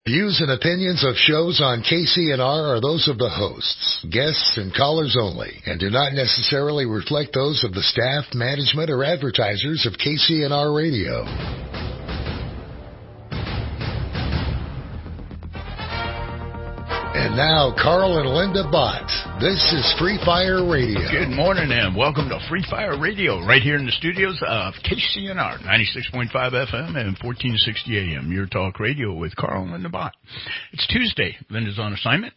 Views and opinions of shows on KCNR are those of the hosts, guests, and callers only, and do not necessarily reflect those of the staff, management, or advertisers of KCNR Radio. And now, Carl and Linda Bott. This is Free Fire Radio. Good morning and welcome to Free Fire Radio, right here in the studios of KCNR, 96.5 FM and 1460 AM. Your talk radio with Carl and Linda Bott. It's Tuesday. Linda's on assignment.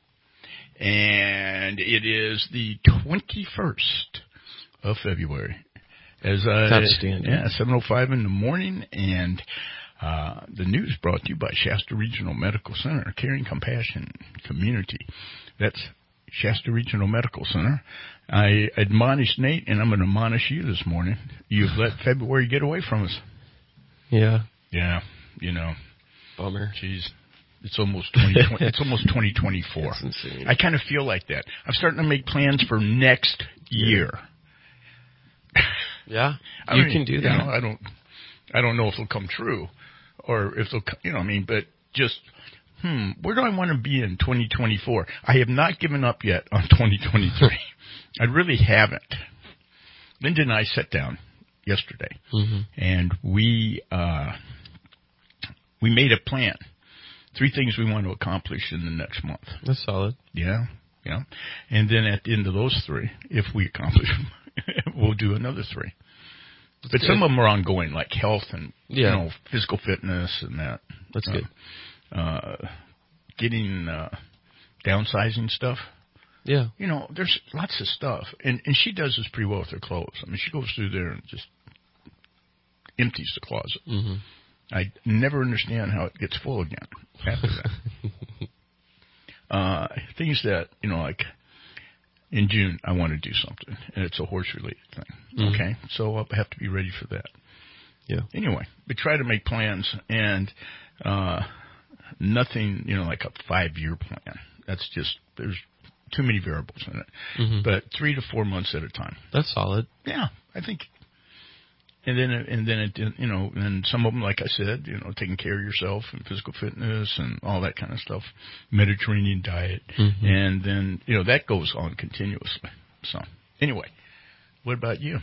And it is the 21st of February. Outstanding. Yeah, 7:05 in the morning. And the news brought to you by Shasta Regional Medical Center, Caring Compassion Community. That's Shasta Regional Medical Center. I admonished Nate, and I'm going to admonish you this morning. You've let February get away from us. Yeah. Yeah, you know. Bummer. Jeez. It's almost 2020. It's almost 2024. That's insane. I kind of feel like that. I'm starting to make plans for next year. Yeah, you can do that. You know, I don't know if it'll come true, or if they'll, you know, I mean, but just, where do I want to be in 2024? I have not given up yet on 2023. I really haven't. Linda and I sat down yesterday, and we made a plan. 3 things we want to accomplish in the next month. That's solid. Yeah. And then at the end of those 3, if we accomplish them, we'll do another 3. But good. some of them are ongoing, like health and you know, physical fitness and that. That's good. Getting downsizing stuff. Yeah. You know, there's lots of stuff. And she does this pretty well with her clothes. I mean, she goes through there and just empties the closet. I never understand how it gets full again after that. Things that, you know, like in June, I want to do something, and it's a horse-related thing. Okay? So I'll have to be ready for that. Yeah. Anyway, we try to make plans, and nothing, you know, like a 5-year plan. That's just, there's too many variables in it. But 3 to 4 months at a time. That's solid. Yeah, I think. And then it, you know, and some of them, like I said, you know, taking care of yourself and physical fitness and all that kind of stuff, Mediterranean diet, and then, you know, that goes on continuously. So anyway, what about you?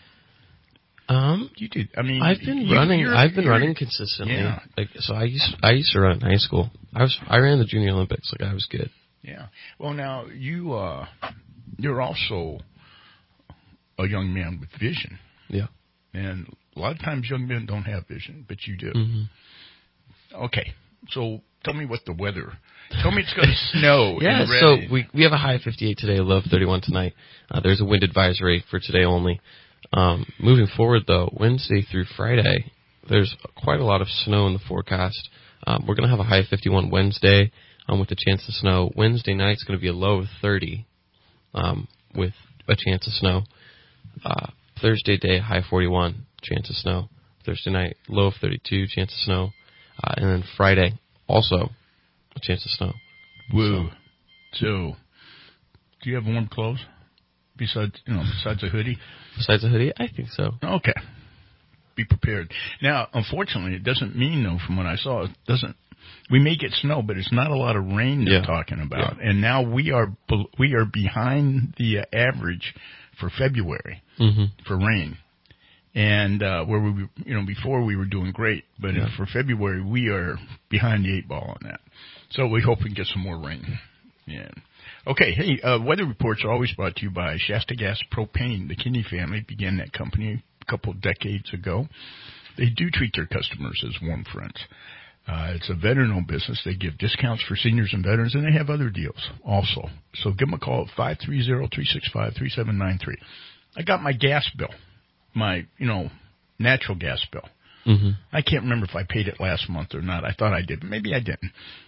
You did. I mean, I've been running consistently. Yeah. Like, so I used to run in high school. I ran the Junior Olympics. Like, I was good. Yeah. Well, now you're also a young man with vision. Yeah. And a lot of times young men don't have vision, but you do. Okay, so tell me what the weather. Tell me it's going to snow. Yeah, so we have a high of 58 today, low of 31 tonight. There's a wind advisory for today only. Moving forward, though, Wednesday through Friday, there's quite a lot of snow in the forecast. We're going to have a high of 51 Wednesday with a chance of snow. Wednesday night is going to be a low of 30 with a chance of snow. Thursday day, high 41, chance of snow. Thursday night, low of 32, chance of snow. And then Friday, also a chance of snow. Woo. So, do you have warm clothes besides a hoodie? Besides a hoodie? I think so. Okay. Be prepared. Now, unfortunately, it doesn't mean, though, from what I saw, we may get snow, but it's not a lot of rain they're talking about. Yeah. And now we are behind the average for February for rain, and where we, you know, before we were doing great, but for February we are behind the 8 ball on that. So we hope we can get some more rain. Yeah. Okay. Hey, weather reports are always brought to you by Shasta Gas Propane. The Kinney family began that company a couple of decades ago. They do treat their customers as warm friends. It's a veteran-owned business. They give discounts for seniors and veterans, and they have other deals also. So give them a call at 530-365-3793. I got my gas bill, my, you know, natural gas bill. I can't remember if I paid it last month or not. I thought I did, but maybe I didn't.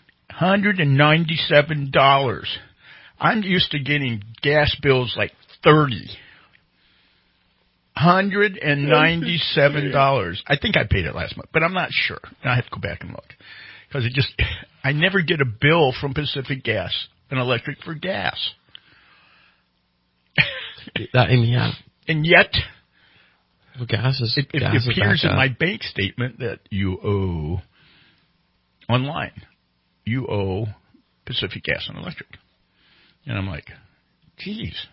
$197. I'm used to getting gas bills like $30. $197. I think I paid it last month, but I'm not sure. I have to go back and look. Because I never get a bill from Pacific Gas and Electric for gas. And yet, well, gas is it appears in my bank statement that you owe online. you owe Pacific Gas and Electric. And I'm like, geez,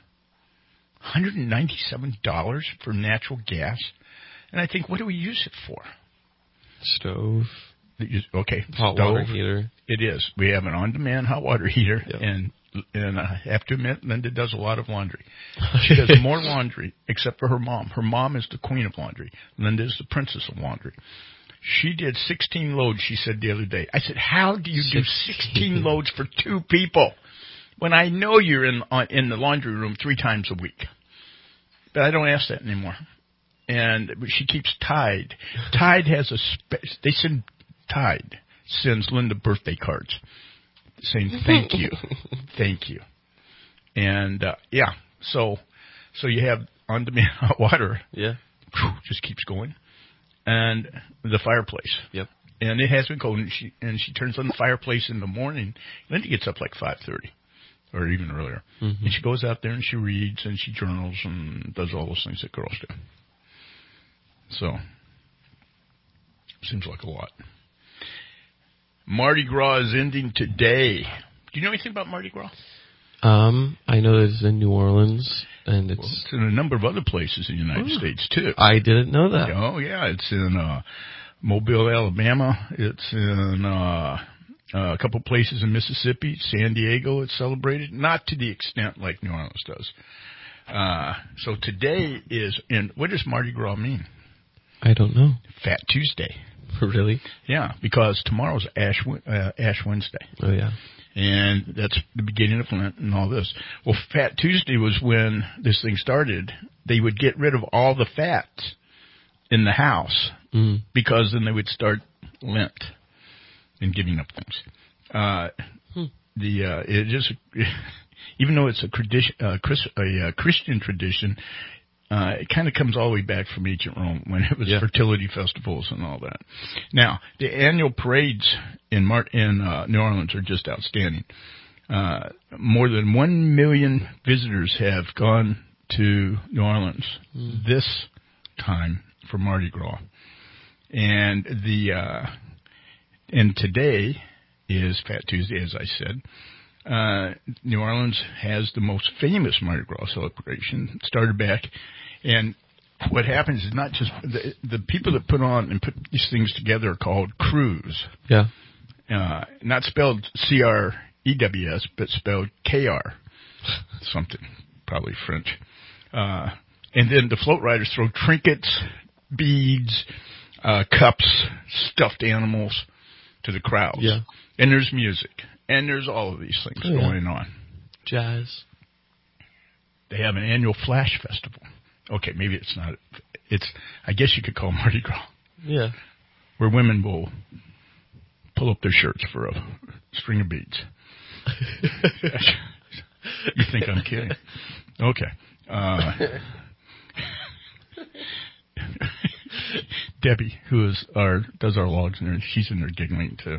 $197 for natural gas? And I think, what do we use it for? Stove. Okay. Hot stove. water heater. It is. We have an on-demand hot water heater, Yep. and I have to admit, Linda does a lot of laundry. She does more laundry, except for her mom. Her mom is the queen of laundry. Linda is the princess of laundry. She did 16 loads, she said the other day. I said, how do you do 16 loads for 2 people when I know you're in the laundry room 3 times a week? But I don't ask that anymore. And she keeps Tide. Tide has they send Tide sends Linda birthday cards saying thank you, thank you. And so you have on-demand hot water. Yeah, just keeps going, and the fireplace. Yep. And it has been cold, and she turns on the fireplace in the morning. Linda gets up like 5:30, or even earlier, and she goes out there and she reads and she journals and does all those things that girls do. So, seems like a lot. Mardi Gras is ending today. Do you know anything about Mardi Gras? I know that it's in New Orleans, and it's in a number of other places in the United States, too. I didn't know that. Oh, yeah. It's in Mobile, Alabama. It's in a couple places in Mississippi. San Diego, it's celebrated. Not to the extent like New Orleans does. So today is, and what does Mardi Gras mean? I don't know. Fat Tuesday. Really? Yeah, because tomorrow's Ash Wednesday. Oh, yeah. And that's the beginning of Lent and all this. Well, Fat Tuesday was when this thing started. They would get rid of all the fats in the house because then they would start Lent and giving up things. It just, even though it's a Christian tradition, it kind of comes all the way back from ancient Rome when it was fertility festivals and all that. Now, the annual parades in New Orleans are just outstanding. More than 1 million visitors have gone to New Orleans this time for Mardi Gras. And and today is Fat Tuesday, as I said. New Orleans has the most famous Mardi Gras celebration. It started back, and what happens is not just the people that put on and put these things together are called crews. Yeah. Not spelled C-R-E-W-S, but spelled K-R. Something, probably French. And then the float riders throw trinkets, beads, cups, stuffed animals to the crowds. Yeah. And there's music. And there's all of these things going on. Jazz. They have an annual Flash Festival. Okay, maybe it's not. I guess you could call it Mardi Gras. Yeah. Where women will pull up their shirts for a string of beads. You think I'm kidding? Okay. Debbie, who does our logs, and she's in there giggling too.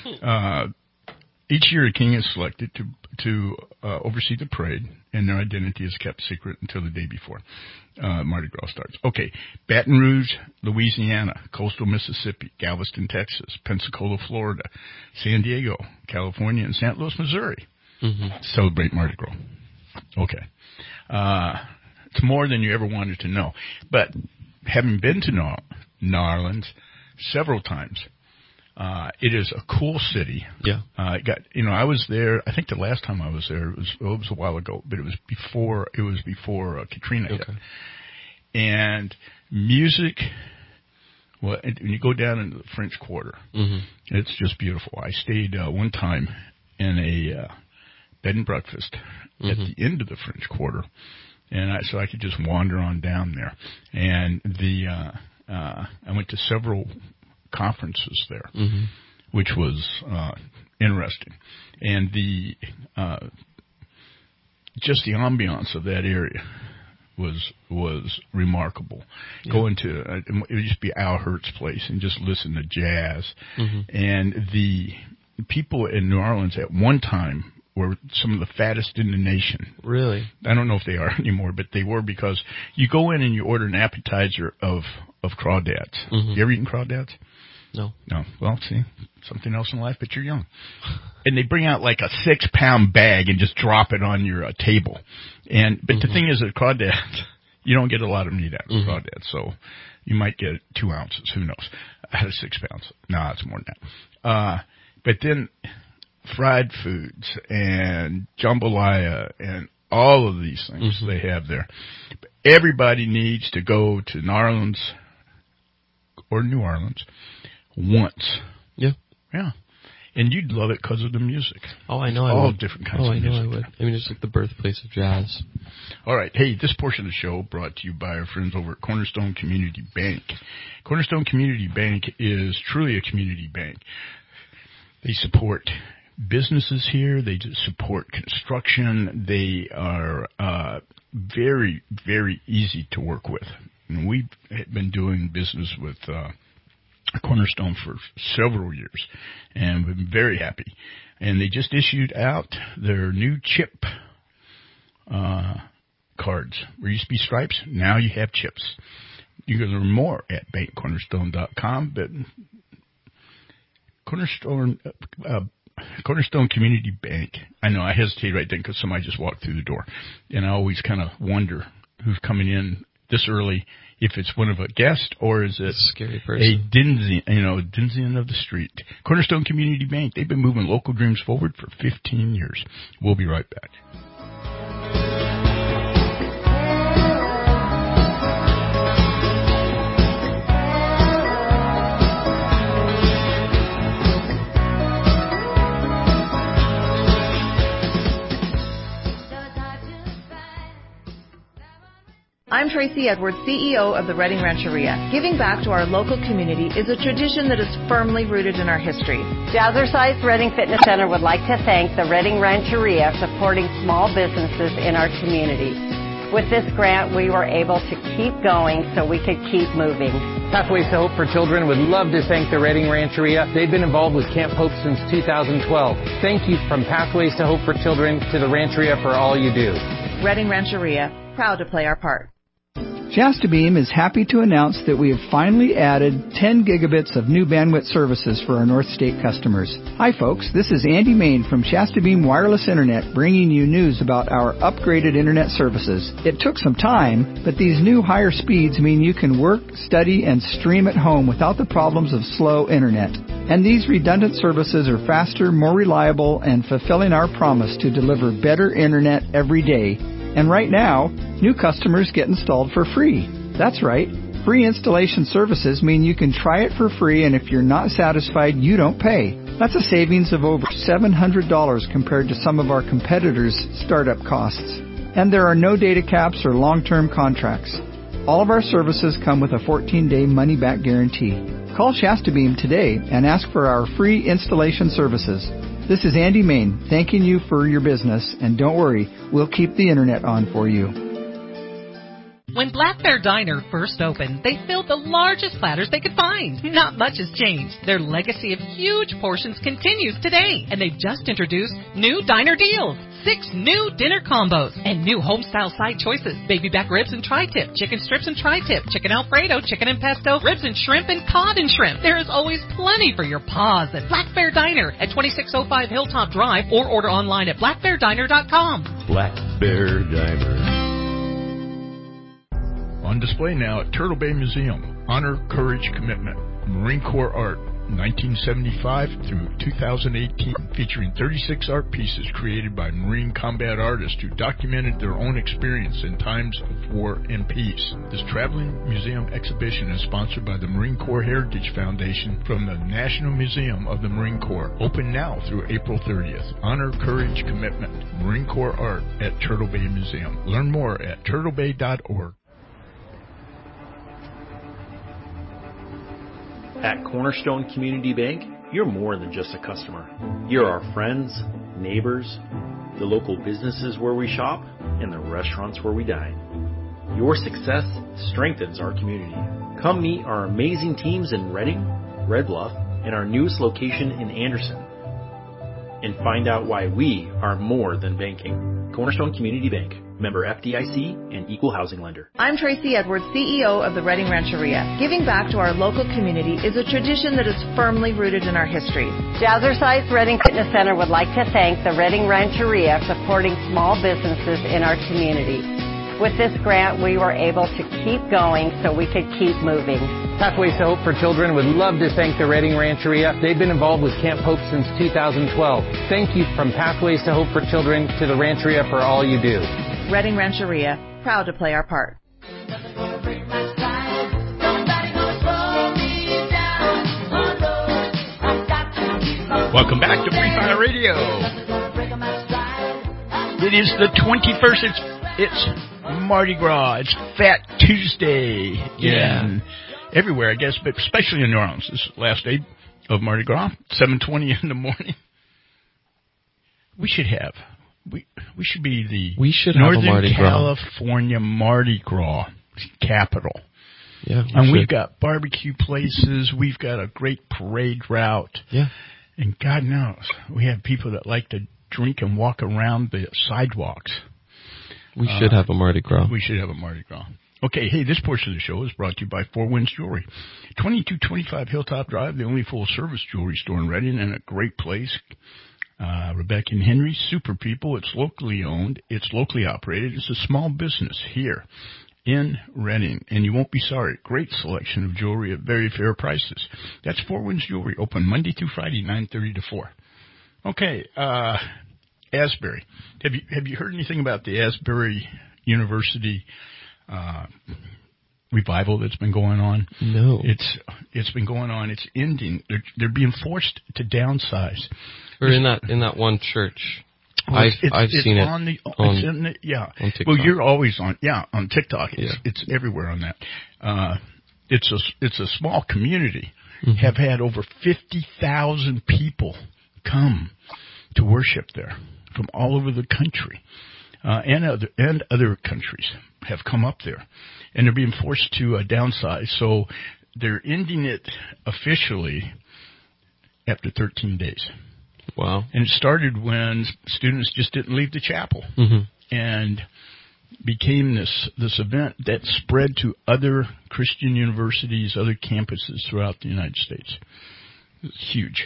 Each year, a king is selected to oversee the parade, and their identity is kept secret until the day before Mardi Gras starts. Okay, Baton Rouge, Louisiana, coastal Mississippi, Galveston, Texas, Pensacola, Florida, San Diego, California, and St. Louis, Missouri celebrate Mardi Gras. Okay. It's more than you ever wanted to know. But having been to New Orleans several times, it is a cool city. Yeah. I was there. I think the last time I was there it was a while ago, but it was before Katrina hit. And music. Well, when you go down into the French Quarter, it's just beautiful. I stayed one time in a bed and breakfast at the end of the French Quarter, and so I could just wander on down there. And I went to several conferences there, which was interesting, and just the ambiance of that area was remarkable. Going to it used to be Al Hurt's place and just listen to jazz, and the people in New Orleans at one time were some of the fattest in the nation. Really? I don't know if they are anymore, but they were, because you go in and you order an appetizer of crawdads. You ever eaten crawdads? No. Well, see, something else in life, but you're young. And they bring out like a 6-pound bag and just drop it on your table. But the thing is, at crawdads, you don't get a lot of meat out of crawdads, so you might get 2 ounces. Who knows? Out of 6 pounds. No, it's more than that. But then fried foods and jambalaya and all of these things they have there. Everybody needs to go to Narlands or New Orleans once. Yeah. Yeah. And you'd love it because of the music. Oh, I know I all would. Different kinds of music. I know I would. I mean, it's like the birthplace of jazz. All right. Hey, this portion of the show brought to you by our friends over at Cornerstone Community Bank. Cornerstone Community Bank is truly a community bank. They support businesses here. They support construction. They are very, very easy to work with. And we've been doing business with Cornerstone for several years, and we've been very happy. And they just issued out their new chip cards. There used to be stripes. Now you have chips. You can learn more at bankcornerstone.com, but Cornerstone Community Bank. I know I hesitated right then because somebody just walked through the door, and I always kind of wonder who's coming in this early, if it's one of a guest or is it a scary person. A Denzian of the street. Cornerstone Community Bank. They've been moving local dreams forward for 15 years. We'll be right back. I'm Tracy Edwards, CEO of the Redding Rancheria. Giving back to our local community is a tradition that is firmly rooted in our history. Jazzercise Redding Fitness Center would like to thank the Redding Rancheria supporting small businesses in our community. With this grant, we were able to keep going so we could keep moving. Pathways to Hope for Children would love to thank the Redding Rancheria. They've been involved with Camp Hope since 2012. Thank you from Pathways to Hope for Children to the Rancheria for all you do. Redding Rancheria, proud to play our part. Shasta Beam is happy to announce that we have finally added 10 gigabits of new bandwidth services for our North State customers. Hi folks, this is Andy Main from Shasta Beam Wireless Internet bringing you news about our upgraded internet services. It took some time, but these new higher speeds mean you can work, study, and stream at home without the problems of slow internet. And these redundant services are faster, more reliable, and fulfilling our promise to deliver better internet every day. And right now, new customers get installed for free. That's right. Free installation services mean you can try it for free, and if you're not satisfied, you don't pay. That's a savings of over $700 compared to some of our competitors' startup costs. And there are no data caps or long-term contracts. All of our services come with a 14-day money-back guarantee. Call Shasta Beam today and ask for our free installation services. This is Andy Main, thanking you for your business, and don't worry, we'll keep the internet on for you. When Black Bear Diner first opened, they filled the largest platters they could find. Not much has changed. Their legacy of huge portions continues today, and they've just introduced new diner deals. 6 new dinner combos and new home-style side choices. Baby back ribs and tri-tip, chicken strips and tri-tip, chicken Alfredo, chicken and pesto, ribs and shrimp, and cod and shrimp. There is always plenty for your paws at Black Bear Diner at 2605 Hilltop Drive, or order online at blackbeardiner.com. Black Bear Diner. On display now at Turtle Bay Museum, Honor, Courage, Commitment, Marine Corps Art, 1975 through 2018, featuring 36 art pieces created by Marine combat artists who documented their own experience in times of war and peace. This traveling museum exhibition is sponsored by the Marine Corps Heritage Foundation from the National Museum of the Marine Corps. Open now through April 30th. Honor, Courage, Commitment, Marine Corps Art at Turtle Bay Museum. Learn more at turtlebay.org. At Cornerstone Community Bank, you're more than just a customer. You're our friends, neighbors, the local businesses where we shop, and the restaurants where we dine. Your success strengthens our community. Come meet our amazing teams in Redding, Red Bluff, and our newest location in Anderson. and find out why we are more than banking. Cornerstone Community Bank, member FDIC and equal housing lender. I'm Tracy Edwards, CEO of the Redding Rancheria. Giving back to our local community is a tradition that is firmly rooted in our history. Jazzercise Redding Fitness Center would like to thank the Redding Rancheria supporting small businesses in our community. With this grant, we were able to keep going so we could keep moving. Pathways to Hope for Children would love to thank the Redding Rancheria. They've been involved with Camp Hope since 2012. Thank you from Pathways to Hope for Children to the Rancheria for all you do. Redding Rancheria, proud to play our part. Welcome back to Free Fire Radio. It is the 21st. It's Mardi Gras. It's Fat Tuesday. Yeah. Everywhere, I guess, but especially in New Orleans. This is the last day of Mardi Gras, 7:20 in the morning. We should be the Northern California Mardi Gras capital. Yeah, we've got barbecue places. We've got a great parade route. Yeah. And God knows, we have people that like to drink and walk around the sidewalks. We should have a Mardi Gras. We should have a Mardi Gras. Okay, hey, this portion of the show is brought to you by Four Winds Jewelry. 2225 Hilltop Drive, the only full-service jewelry store in Redding, and a great place. Rebecca and Henry, super people. It's locally owned. It's locally operated. It's a small business here in Redding, and you won't be sorry. Great selection of jewelry at very fair prices. That's Four Winds Jewelry, open Monday through Friday, 9:30 to 4. Okay, Asbury. Have you heard anything about the Asbury University revival that's been going on? No. It's been going on. It's ending. They're being forced to downsize. Or in that one church. I've seen it on TikTok. Well, you're always on TikTok. It's everywhere on that. It's a small community. Mm-hmm. Have had over 50,000 people come to worship there from all over the country, and other countries have come up there, and they're being forced to downsize. So they're ending it officially after 13 days. Wow. And it started when students just didn't leave the chapel, and became this event that spread to other Christian universities, other campuses throughout the United States. It's huge.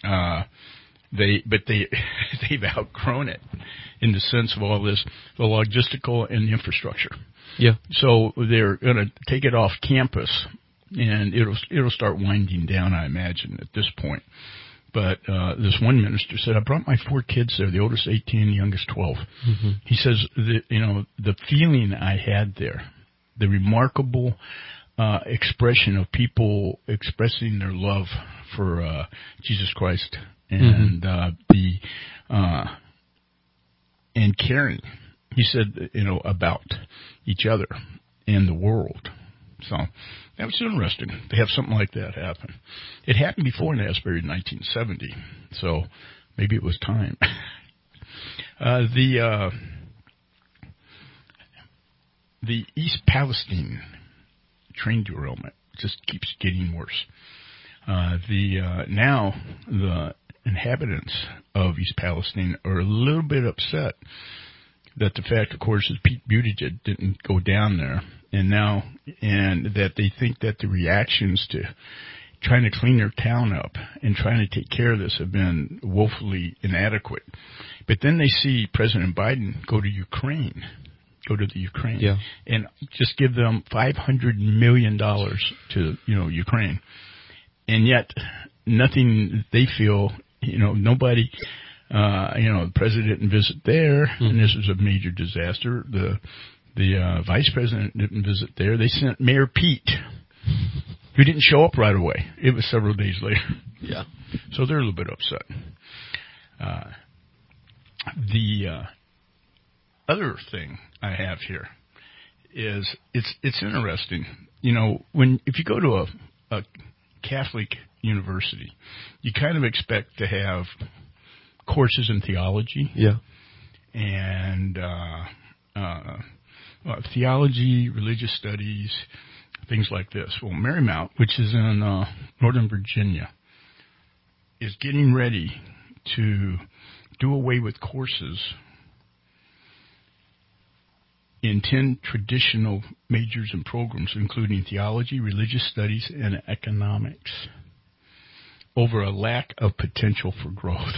They've outgrown it in the sense of all this, the logistical and the infrastructure. Yeah. So they're going to take it off campus, and it'll start winding down, I imagine, at this point. But this one minister said, I brought my 4 kids there, the oldest 18, the youngest 12. Mm-hmm. He says, the feeling I had there, the remarkable expression of people expressing their love for Jesus Christ and and caring. He said, about each other and the world. So that was interesting to have something like that happen. It happened before in Asbury in 1970, so maybe it was time. The East Palestine train derailment just keeps getting worse. Now the inhabitants of East Palestine are a little bit upset that the fact, of course, is Pete Buttigieg didn't go down there, and that they think that the reactions to trying to clean their town up and trying to take care of this have been woefully inadequate. But then they see President Biden go to the Ukraine, and just give them $500 million to Ukraine, and yet nothing. They feel nobody. The president didn't visit there, and this was a major disaster. The vice president didn't visit there. They sent Mayor Pete, who didn't show up right away. It was several days later. Yeah. So they're a little bit upset. The other thing I have here is it's interesting. If you go to a Catholic university, you kind of expect to have courses in theology. Yeah. And theology, religious studies, things like this. Well, Marymount, which is in Northern Virginia, is getting ready to do away with courses in 10 traditional majors and programs, including theology, religious studies, and economics, over a lack of potential for growth.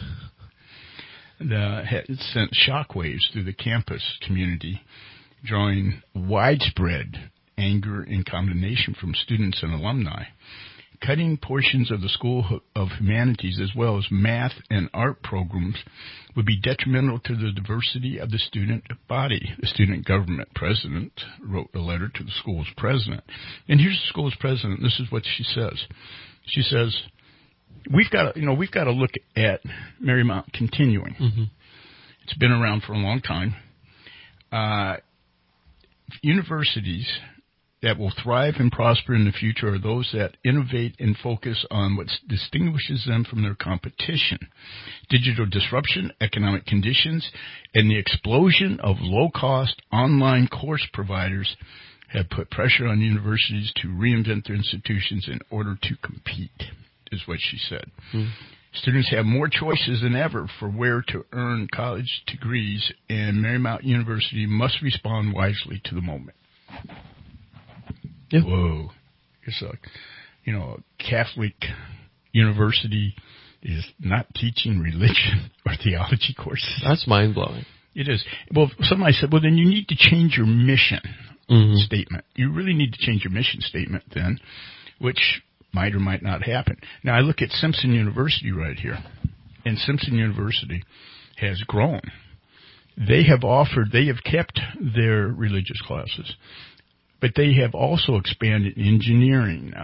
It sent shockwaves through the campus community, drawing widespread anger and condemnation from students and alumni. Cutting portions of the School of Humanities as well as math and art programs would be detrimental to the diversity of the student body. The student government president wrote a letter to the school's president. And here's the school's president. This is what she says. She says, we've got to look at Marymount continuing. Mm-hmm. It's been around for a long time. Universities that will thrive and prosper in the future are those that innovate and focus on what distinguishes them from their competition. Digital disruption, economic conditions, and the explosion of low-cost online course providers have put pressure on universities to reinvent their institutions in order to compete, is what she said. Students have more choices than ever for where to earn college degrees, and Marymount University must respond wisely to the moment. Yep. Whoa. It's a Catholic university is not teaching religion or theology courses. That's mind-blowing. It is. Well, somebody said, well, then you need to change your mission statement. You really need to change your mission statement then, which might or might not happen. Now, I look at Simpson University right here, and Simpson University has grown. They have kept their religious classes, but they have also expanded engineering,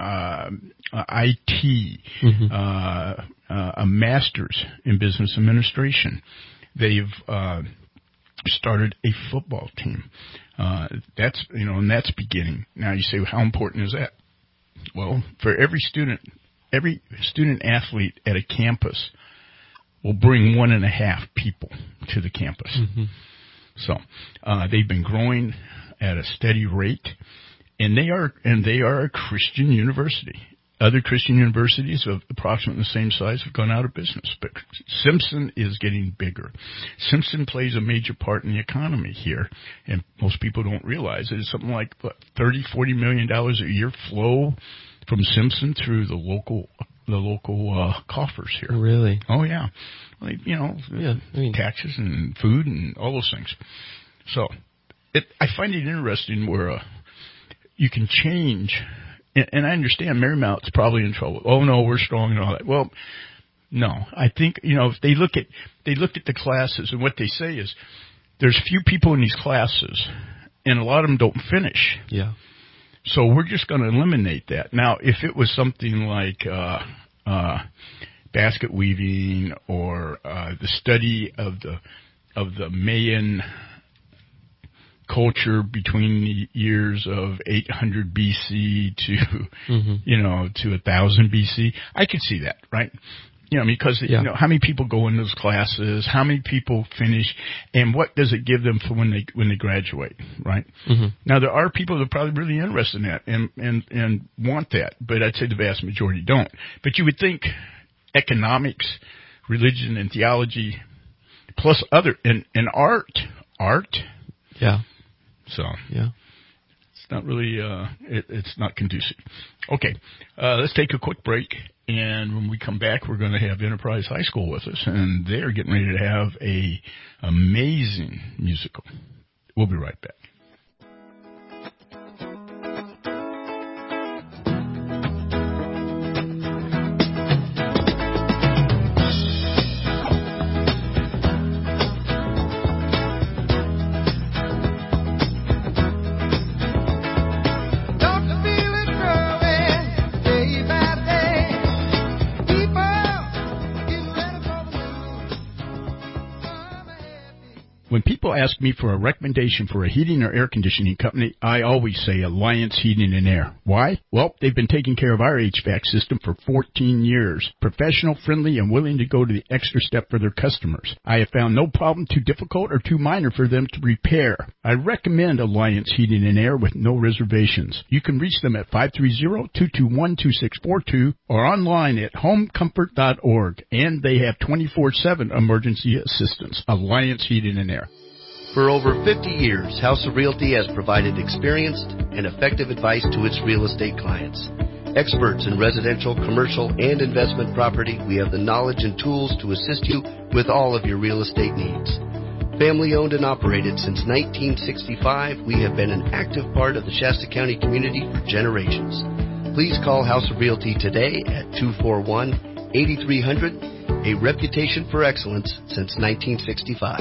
IT, a master's in business administration. They've started a football team. That's beginning. Now you say, well, how important is that? Well, for every student athlete at a campus will bring 1.5 people to the campus. Mm-hmm. So they've been growing at a steady rate, and they are a Christian university. Other Christian universities of approximately the same size have gone out of business, but Simpson is getting bigger. Simpson plays a major part in the economy here, and most people don't realize it. It's something like $30-40 million a year flow from Simpson through the local coffers here. Really? Oh yeah, taxes and food and all those things. So I find it interesting where you can change. And I understand Marymount's probably in trouble. Oh no, we're strong and all that. Well, no, I think if they look at the classes, and what they say is there's few people in these classes, and a lot of them don't finish. Yeah. So we're just going to eliminate that. Now, if it was something like basket weaving or the study of the Mayan culture between the years of 800 BC to 1000 BC, I could see that, right? Because how many people go in those classes, how many people finish, and what does it give them for when they graduate, right? Mm-hmm. Now there are people that are probably really interested in that and want that, but I'd say the vast majority don't. But you would think economics, religion, and theology, plus other and art. Yeah. So yeah, it's not really it's not conducive. Okay, let's take a quick break, and when we come back, we're going to have Enterprise High School with us, and they're getting ready to have a amazing musical. We'll be right back. When people ask me for a recommendation for a heating or air conditioning company, I always say Alliance Heating and Air. Why? Well, they've been taking care of our HVAC system for 14 years. Professional, friendly, and willing to go to the extra step for their customers. I have found no problem too difficult or too minor for them to repair. I recommend Alliance Heating and Air with no reservations. You can reach them at 530-221-2642 or online at homecomfort.org. And they have 24/7 emergency assistance. Alliance Heating and Air. For over 50 years, House of Realty has provided experienced and effective advice to its real estate clients. Experts in residential, commercial, and investment property, we have the knowledge and tools to assist you with all of your real estate needs. Family owned and operated since 1965, we have been an active part of the Shasta County community for generations. Please call House of Realty today at 241-8300, a reputation for excellence since 1965.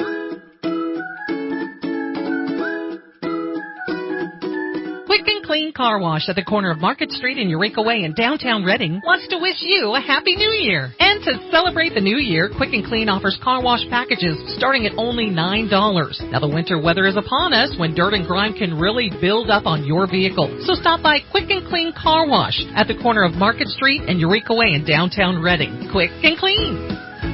Quick and Clean Car Wash at the corner of Market Street and Eureka Way in downtown Reading wants to wish you a Happy New Year. And to celebrate the new year, Quick and Clean offers car wash packages starting at only $9. Now the winter weather is upon us when dirt and grime can really build up on your vehicle. So stop by Quick and Clean Car Wash at the corner of Market Street and Eureka Way in downtown Reading. Quick and Clean.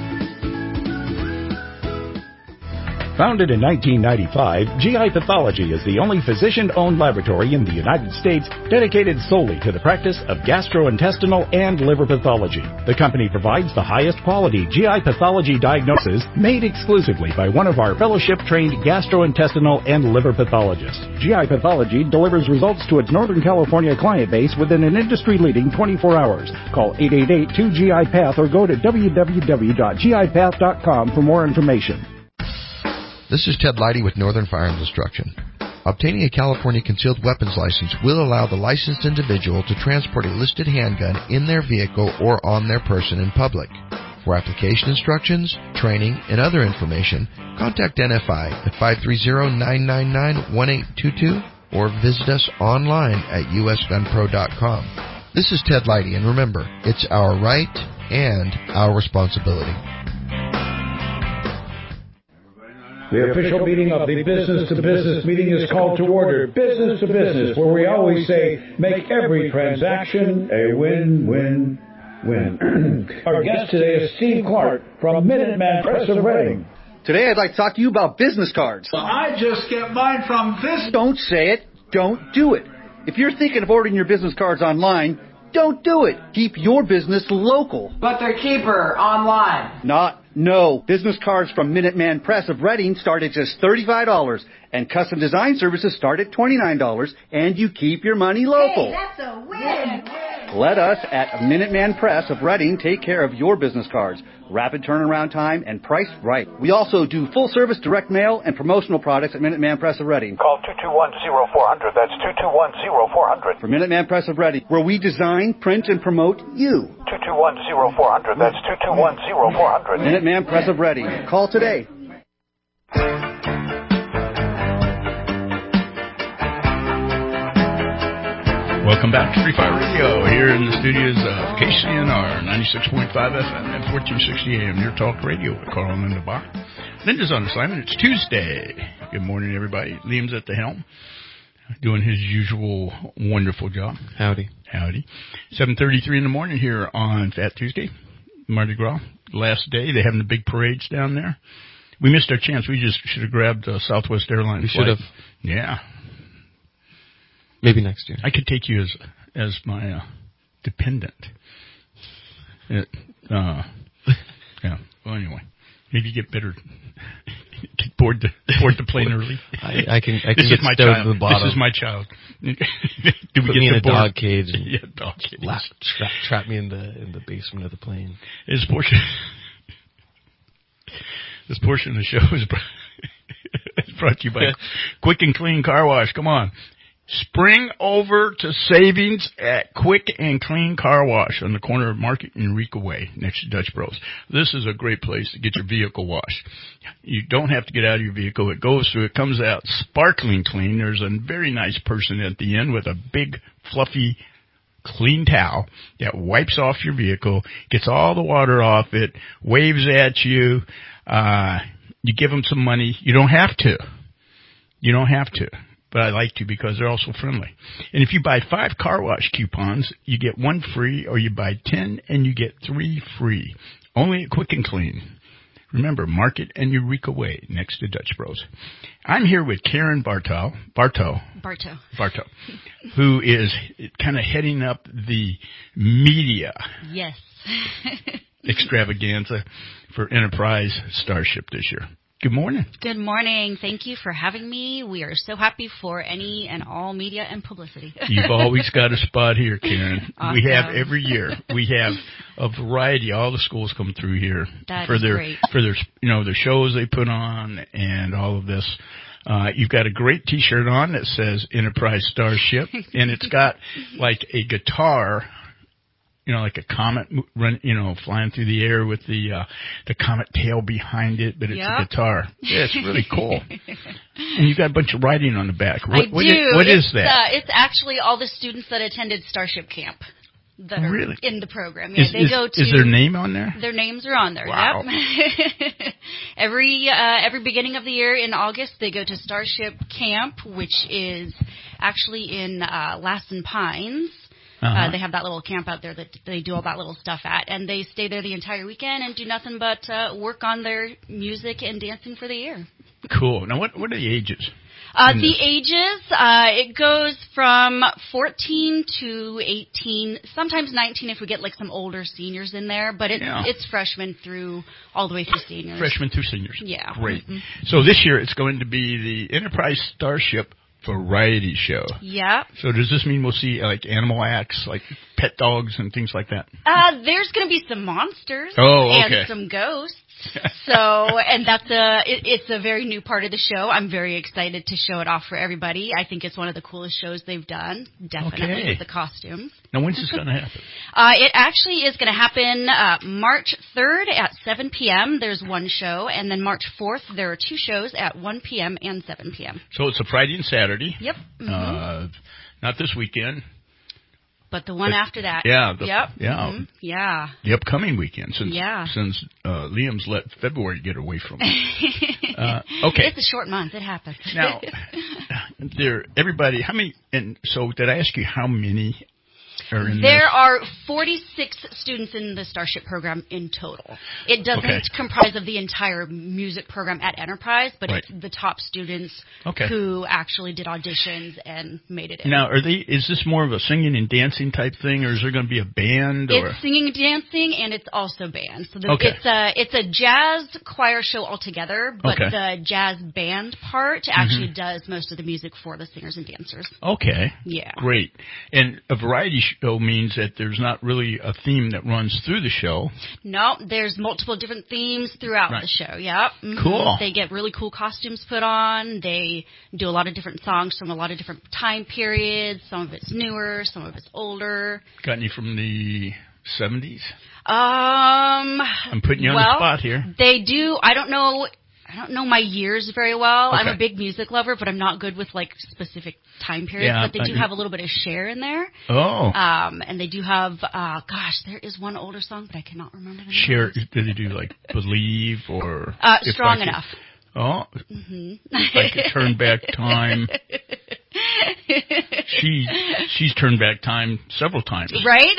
Founded in 1995, GI Pathology is the only physician-owned laboratory in the United States dedicated solely to the practice of gastrointestinal and liver pathology. The company provides the highest quality GI pathology diagnosis made exclusively by one of our fellowship-trained gastrointestinal and liver pathologists. GI Pathology delivers results to its Northern California client base within an industry-leading 24 hours. Call 888-2GI-PATH or go to www.gipath.com for more information. This is Ted Leidy with Northern Firearms Instruction. Obtaining a California concealed weapons license will allow the licensed individual to transport a listed handgun in their vehicle or on their person in public. For application instructions, training, and other information, contact NFI at 530-999-1822 or visit us online at usgunpro.com. This is Ted Leidy, and remember, it's our right and our responsibility. The official meeting of the Business to Business meeting is called to order. Business to Business, where we always say, make every transaction a win-win-win. Our guest today is Steve Clark from Minuteman Press of Reading. Today I'd like to talk to you about business cards. Well, I just get mine from this. Don't say it. Don't do it. If you're thinking of ordering your business cards online, don't do it. Keep your business local. But they're cheaper online. No. Business cards from Minuteman Press of Reading start at just $35, and custom design services start at $29, and you keep your money local. Hey, that's a win! Let us at Minuteman Press of Reading take care of your business cards. Rapid turnaround time and priced right. We also do full-service direct mail and promotional products at Minuteman Press of Reading. Call 221-0400. That's 221-0400. For Minuteman Press of Reading, where we design, print, and promote you. 221-0400. That's 221-0400. Minuteman Press of Reading. Call today. Welcome back to Free Fire Radio here in the studios of KCNR 96.5 FM and 1460 AM, your talk radio with Carl and Linda Bach. Linda's on assignment. It's Tuesday. Good morning, everybody. Liam's at the helm, doing his usual wonderful job. Howdy. 7:33 in the morning here on Fat Tuesday, Mardi Gras. Last day. They're having the big parades down there. We missed our chance. We just should have grabbed Southwest Airlines. We should have. Yeah. Maybe next year. I could take you as my dependent. Yeah. Well, anyway, maybe get better. Get board the plane early. I can get stowed to the bottom. This is my child. Put me in a dog cage. Yeah, dog cage. Trap me in the basement of the plane. This portion of the show is brought to you by Quick and Clean Car Wash. Come on. Spring over to savings at Quick and Clean Car Wash on the corner of Market and Eureka Way next to Dutch Bros. This is a great place to get your vehicle washed. You don't have to get out of your vehicle. It goes through. It comes out sparkling clean. There's a very nice person at the end with a big, fluffy, clean towel that wipes off your vehicle, gets all the water off it, waves at you. You give them some money. You don't have to. But I like to because they're also friendly. And if you buy 5 car wash coupons, you get 1 free, or you buy 10 and you get 3 free. Only at Quick and Clean. Remember, Market and Eureka Way, next to Dutch Bros. I'm here with Karen Bartow, who is kind of heading up the media yes. extravaganza for Enterprise Starship this year. Good morning. Good morning. Thank you for having me. We are so happy for any and all media and publicity. You've always got a spot here, Karen. Awesome. We have every year. We have a variety. All the schools come through here for their their shows they put on and all of this. You've got a great T-shirt on that says Enterprise Starship, and it's got like a guitar. Like a comet, flying through the air with the comet tail behind it, but it's a guitar. Yeah, it's really cool. And you've got a bunch of writing on the back. I do. What is that? It's actually all the students that attended Starship Camp that are in the program. Yeah, is their name on there? Their names are on there. Wow. Yep. Every beginning of the year in August, they go to Starship Camp, which is actually in Lassen Pines. They have that little camp out there that they do all that little stuff at, and they stay there the entire weekend and do nothing but work on their music and dancing for the year. Cool. Now, what are the ages? The ages, it goes from 14 to 18, sometimes 19 if we get like some older seniors in there, but it's freshmen through all the way through seniors. Freshmen through seniors. Yeah. Great. Mm-hmm. So this year it's going to be the Enterprise Starship variety show. Yeah. So does this mean we'll see like animal acts, like pet dogs and things like that? There's going to be some monsters and some ghosts. And it's a very new part of the show. I'm very excited to show it off for everybody. I think it's one of the coolest shows they've done, definitely with the costumes. Now, when's this going to happen? It actually is going to happen March 3rd at 7 p.m. There's one show, and then March 4th there are 2 shows at 1 p.m. and 7 p.m. So it's a Friday and Saturday. Yep. Mm-hmm. Not this weekend. But the one after that. Yeah. Yeah. Yeah. The upcoming weekend, since Liam's let February get away from him. Okay. It's a short month. It happens. Now, how many, and so did I ask you how many are in there are 46 students in the Starship program in total. It doesn't comprise of the entire music program at Enterprise, but it's the top students who actually did auditions and made it in. Now, is this more of a singing and dancing type thing, or is there going to be a band? It's singing and dancing, and it's also band. So it's a jazz choir show altogether, but the jazz band part actually does most of the music for the singers and dancers. Okay. Yeah. Great. And a variety show means that there's not really a theme that runs through the show. No, there's multiple different themes throughout the show. Yep. Mm-hmm. Cool. They get really cool costumes put on. They do a lot of different songs from a lot of different time periods. Some of it's newer, some of it's older. Got any from the 70s? I'm putting you on the spot here. They do. I don't know my years very well. I'm a big music lover, but I'm not good with like specific time periods. Yeah, but they do have a little bit of Cher in there. Oh. And they do have, there is one older song, but I cannot remember the name. Cher, did they do like Believe or Strong Enough? Oh. Mm-hmm. If I could turn back time. She's turned back time several times. Right?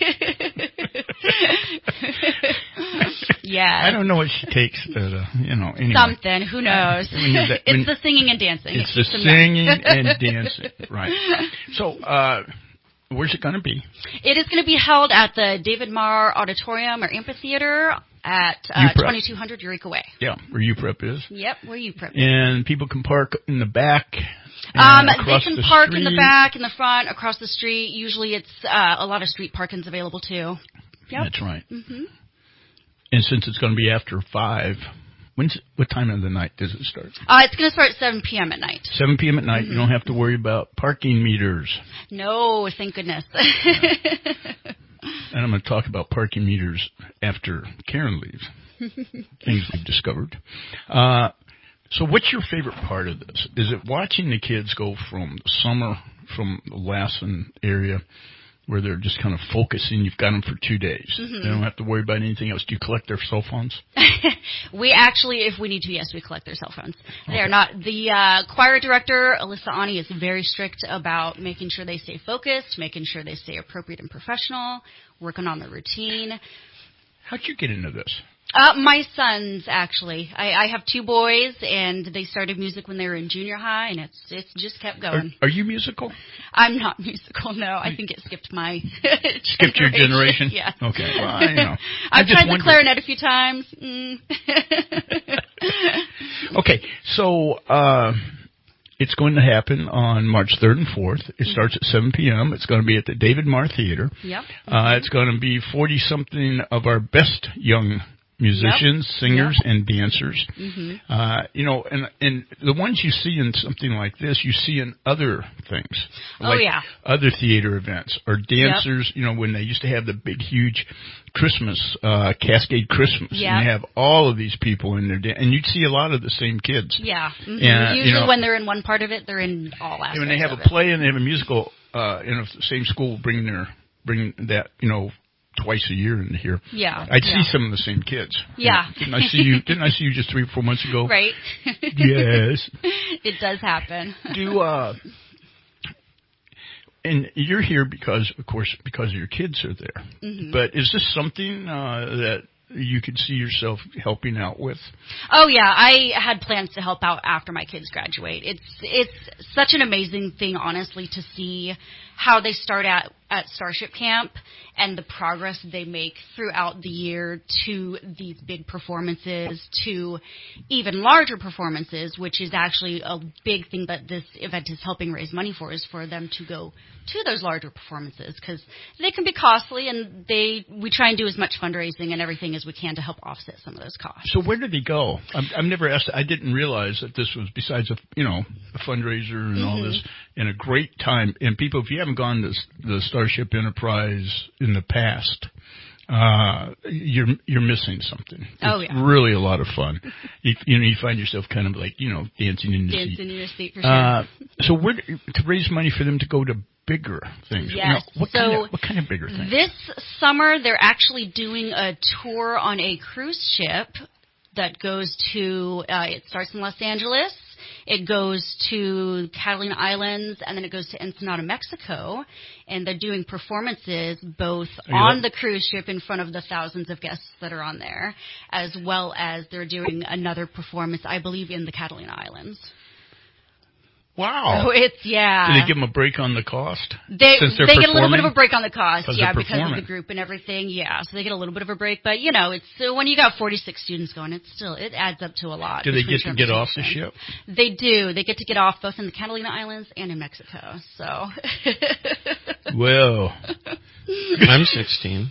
Yeah. I don't know what she takes, but, anyway. Something. Who knows? It's the singing and dancing. It's the singing and dancing. Right. So, where's it going to be? It is going to be held at the David Marr Auditorium or Amphitheater at 2200 Eureka Way. Yeah, where UPrep is. Yep, where UPrep is. And people can park in the back. They can park in the back, in the front, across the street. Usually it's a lot of street parking's available too. Yep. That's right. Mm-hmm. And since it's going to be after 5, what time of the night does it start? It's going to start at 7 p.m. at night. 7 p.m. at night. Mm-hmm. You don't have to worry about parking meters. No, thank goodness. And I'm going to talk about parking meters after Karen leaves. Things we've discovered. So what's your favorite part of this? Is it watching the kids go from the summer, from the Lassen area, where they're just kind of focusing. You've got them for 2 days. Mm-hmm. They don't have to worry about anything else. Do you collect their cell phones? We actually, if we need to, yes, we collect their cell phones. They are not. The choir director, Alyssa Ani, is very strict about making sure they stay focused, making sure they stay appropriate and professional, working on their routine. How'd you get into this? My sons, actually. I have 2 boys, and they started music when they were in junior high, and it's just kept going. Are you musical? I'm not musical, no. I think it skipped my Skipped your generation? Yeah. Okay. Well, I know. I've tried the clarinet a few times. Okay, so it's going to happen on March 3rd and 4th. It starts at 7 p.m. It's going to be at the David Marr Theater. Yep. It's going to be 40-something of our best young musicians, singers, and dancers. Mm-hmm. You know, and the ones you see in something like this, you see in other things. Like other theater events or dancers, you know, when they used to have the big, huge Christmas, Cascade Christmas. Yep. And you have all of these people in there. And you'd see a lot of the same kids. Yeah. Mm-hmm. And, usually you know, when they're in one part of it, they're in all aspects when they have a it. play and they have a musical in the same school, bring that, you know, twice a year into here. Yeah. I'd see some of the same kids. Yeah. Didn't I see you just 3 or 4 months ago? Right. Yes. It does happen. And you're here because your kids are there. Mm-hmm. But is this something that you could see yourself helping out with? Oh yeah, I had plans to help out after my kids graduate. It's such an amazing thing, honestly, to see how they start at Starship Camp and the progress they make throughout the year to these big performances, to even larger performances, which is actually a big thing that this event is helping raise money for, is for them to go to those larger performances, because they can be costly, and we try and do as much fundraising and everything as we can to help offset some of those costs. So where did they go? I've never asked. I didn't realize that this was, besides a fundraiser and all this, and a great time. And people, if you haven't gone to the Starship Enterprise in the past, you're missing something. It's really a lot of fun. You find yourself kind of like, dancing in your seat for sure. So where to raise money for them to go to bigger things? Yes. What kind of bigger things? This summer, they're actually doing a tour on a cruise ship that goes to, it starts in Los Angeles, it goes to Catalina Islands, and then it goes to Ensenada, Mexico, and they're doing performances both on the cruise ship in front of the thousands of guests that are on there, as well as they're doing another performance, I believe, in the Catalina Islands. Wow. So it's, Do they give them a break on the cost? They get a little bit of a break on the cost, because of the group and everything, So they get a little bit of a break, but, it's when you got 46 students going, it adds up to a lot. Do they get to get off the ship? They do. They get to get off both in the Catalina Islands and in Mexico, so. Well. I'm 16.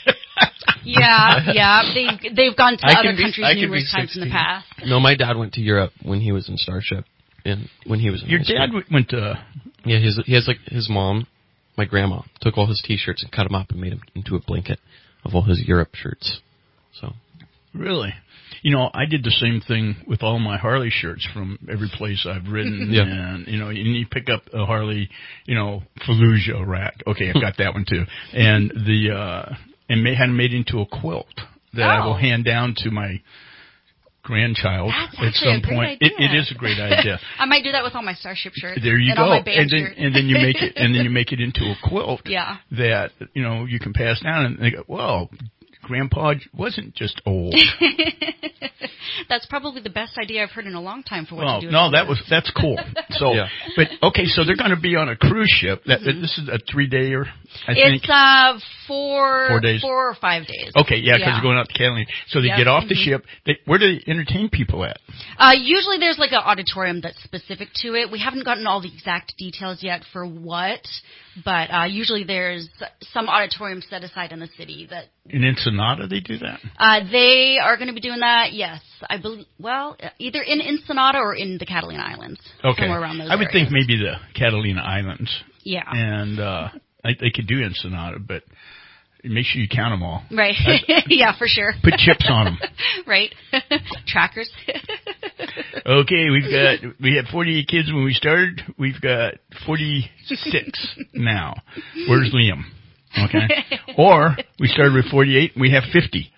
Yeah. They've gone to other countries numerous times in the past. No, my dad went to Europe when he was in Starship. And when he was in your dad went to he has like his mom, my grandma, took all his T-shirts and cut them up and made them into a blanket of all his Europe shirts. So really, I did the same thing with all my Harley shirts from every place I've ridden. Yeah. And you pick up a Harley, Fallujah rack. Okay, I've got that one too. And and had made into a quilt that I will hand down to my grandchild at some point. It is a great idea. I might do that with all my Starship shirts. There you go. All my band shirts. And then you make it into a quilt. Yeah. That you can pass down, and they go, well, Grandpa wasn't just old. That's probably the best idea I've heard in a long time for what to do. No, that's cool. So, but okay, so they're going to be on a cruise ship. This is a 3-dayer, I think. It's 4 days, 4 or 5 days. Okay, because they're going out to Catalina. So they get off the ship. Where do they entertain people at? Usually there's like an auditorium that's specific to it. We haven't gotten all the exact details yet for what, but usually there's some auditorium set aside in the city that. In Ensenada, they do that? They are going to be doing that, yes. I believe, either in Ensenada or in the Catalina Islands. Okay. Somewhere around those I would areas. think maybe the Catalina Islands. Yeah. And they could do Ensenada, but make sure you count them all. Right. Yeah, for sure. Put chips on them. Right. Trackers. Okay, we had 48 kids when we started. We've got 46 now. Where's Liam? Okay. Or we started with 48 and we have 50.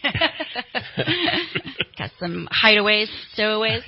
Got some hideaways, stowaways.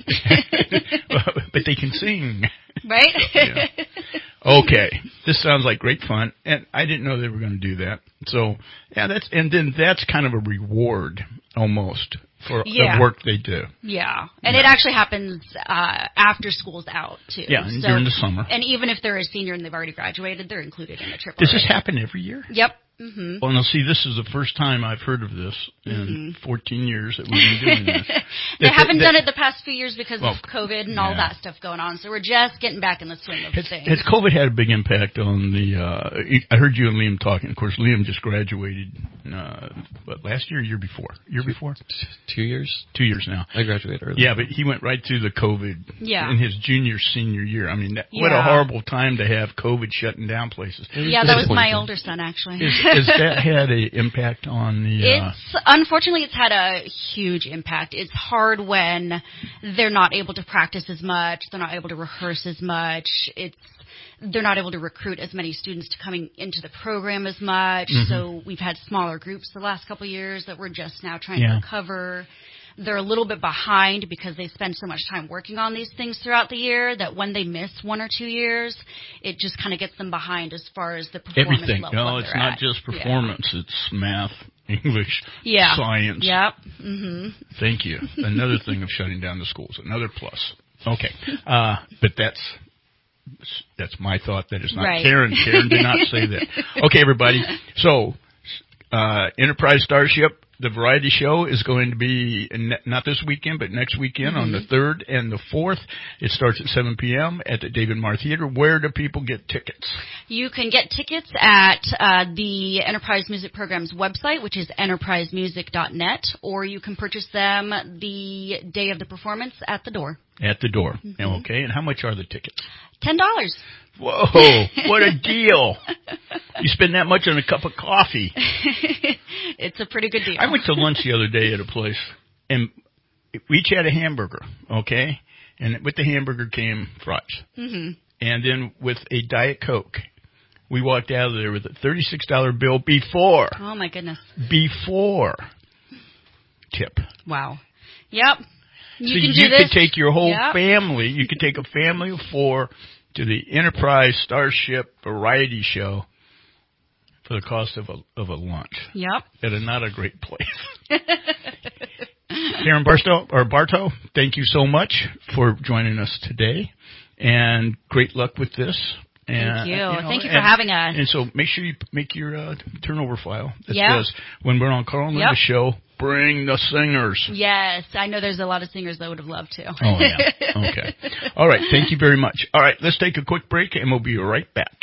But they can sing. Right? Yeah. Okay. This sounds like great fun. And I didn't know they were going to do that. So, yeah, that's kind of a reward almost for the work they do. Yeah. And it actually happens after school's out, too. Yeah, so, during the summer. And even if they're a senior and they've already graduated, they're included in the trip. Does this happen every year? Yep. Mm-hmm. Well, now, see, this is the first time I've heard of this in 14 years that we've been doing this. They haven't done it the past few years because of COVID and all that stuff going on, so we're just getting back in the swing of things. Has COVID had a big impact on the I heard you and Liam talking. Of course, Liam just graduated, last year or year before? Year before? 2 years. 2 years now. I graduated early. Yeah, but he went right through the COVID in his senior year. I mean, what a horrible time to have COVID shutting down places. Yeah, that was my older son, actually. Has that had an impact on the... Unfortunately, it's had a huge impact. It's hard when they're not able to practice as much, they're not able to rehearse as much, they're not able to recruit as many students to coming into the program as much, so we've had smaller groups the last couple of years that we're just now trying to recover. They're a little bit behind because they spend so much time working on these things throughout the year that when they miss 1 or 2 years, it just kind of gets them behind as far as the performance everything. level. No, it's not just performance. It's math, English, science. Yep. Mm-hmm. Thank you. Another thing of shutting down the schools. Another plus. Okay. But that's my thought. That is not Karen. Karen did not say that. Okay, everybody. So, Enterprise Starship, the variety show is going to be not this weekend, but next weekend on the 3rd and the 4th. It starts at 7 p.m. at the David Marr Theater. Where do people get tickets? You can get tickets at the Enterprise Music Program's website, which is enterprisemusic.net, or you can purchase them the day of the performance at the door. At the door. Okay, and how much are the tickets? $10. Whoa, what a deal. You spend that much on a cup of coffee. It's a pretty good deal. I went to lunch the other day at a place, and we each had a hamburger, okay? And with the hamburger came fries. And then with a Diet Coke. We walked out of there with a $36 bill before. Oh, my goodness. Before tip. Wow. Yep. You could take your whole family. You could take a family of 4 to the Enterprise Starship Variety Show for the cost of a lunch. Yep. At not a great place. Karen Bartow, thank you so much for joining us today, and great luck with this. Thank you. Thank you for having us. And so make sure you make your turnover file that says, when we're on Carl and Linda show, bring the singers. Yes. I know there's a lot of singers that would have loved to. Oh, yeah. Okay. All right. Thank you very much. All right. Let's take a quick break, and we'll be right back.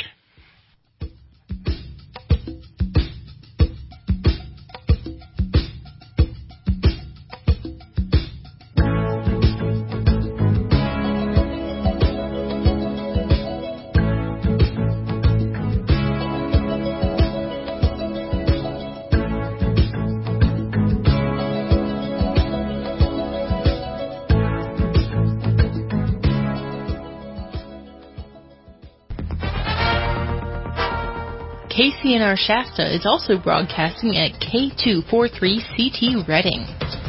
KCNR Shasta is also broadcasting at K243CT Reading.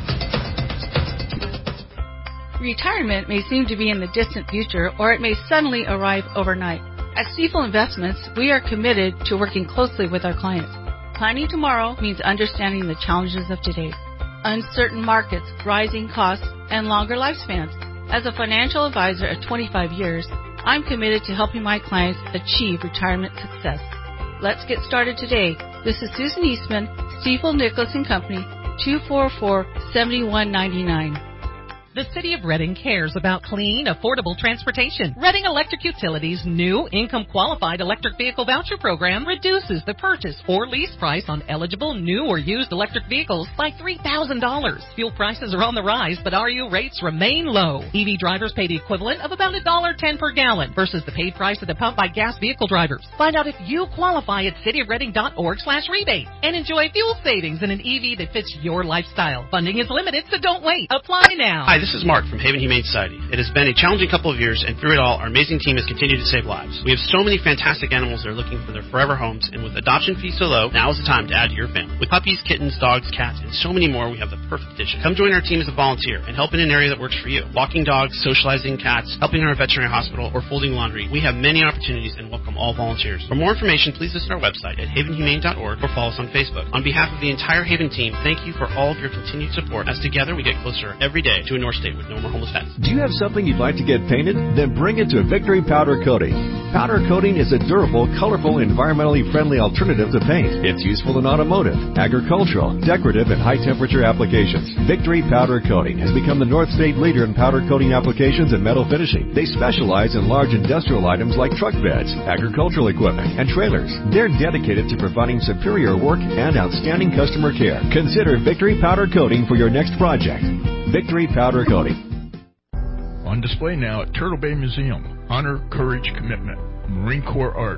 Retirement may seem to be in the distant future, or it may suddenly arrive overnight. At Stifel Investments, we are committed to working closely with our clients. Planning tomorrow means understanding the challenges of today. Uncertain markets, rising costs, and longer lifespans. As a financial advisor of 25 years, I'm committed to helping my clients achieve retirement success. Let's get started today. This is Susan Eastman, Stifel Nicholas & Company, 244-7199. The City of Reading cares about clean, affordable transportation. Reading Electric Utilities' new income-qualified electric vehicle voucher program reduces the purchase or lease price on eligible new or used electric vehicles by $3,000. Fuel prices are on the rise, but RU rates remain low. EV drivers pay the equivalent of about $1.10 per gallon versus the paid price at the pump by gas vehicle drivers. Find out if you qualify at cityofreading.org/rebate and enjoy fuel savings in an EV that fits your lifestyle. Funding is limited, so don't wait. Apply now. Hi, Hi, this is Mark from Haven Humane Society. It has been a challenging couple of years, and through it all, our amazing team has continued to save lives. We have so many fantastic animals that are looking for their forever homes, and with adoption fees so low, now is the time to add to your family. With puppies, kittens, dogs, cats, and so many more, we have the perfect addition. Come join our team as a volunteer and help in an area that works for you. Walking dogs, socializing cats, helping in our veterinary hospital, or folding laundry. We have many opportunities and welcome all volunteers. For more information, please visit our website at havenhumane.org or follow us on Facebook. On behalf of the entire Haven team, thank you for all of your continued support, as together we get closer every day to a North State with no more homeless pets. Do you have something you'd like to get painted? Then bring it to Victory Powder Coating. Powder coating is a durable, colorful, environmentally friendly alternative to paint. It's useful in automotive, agricultural, decorative, and high-temperature applications. Victory Powder Coating has become the North State leader in powder coating applications and metal finishing. They specialize in large industrial items like truck beds, agricultural equipment, and trailers. They're dedicated to providing superior work and outstanding customer care. Consider Victory Powder Coating for your next project. Victory Powder Coating. On display now at Turtle Bay Museum, Honor, Courage, Commitment, Marine Corps Art,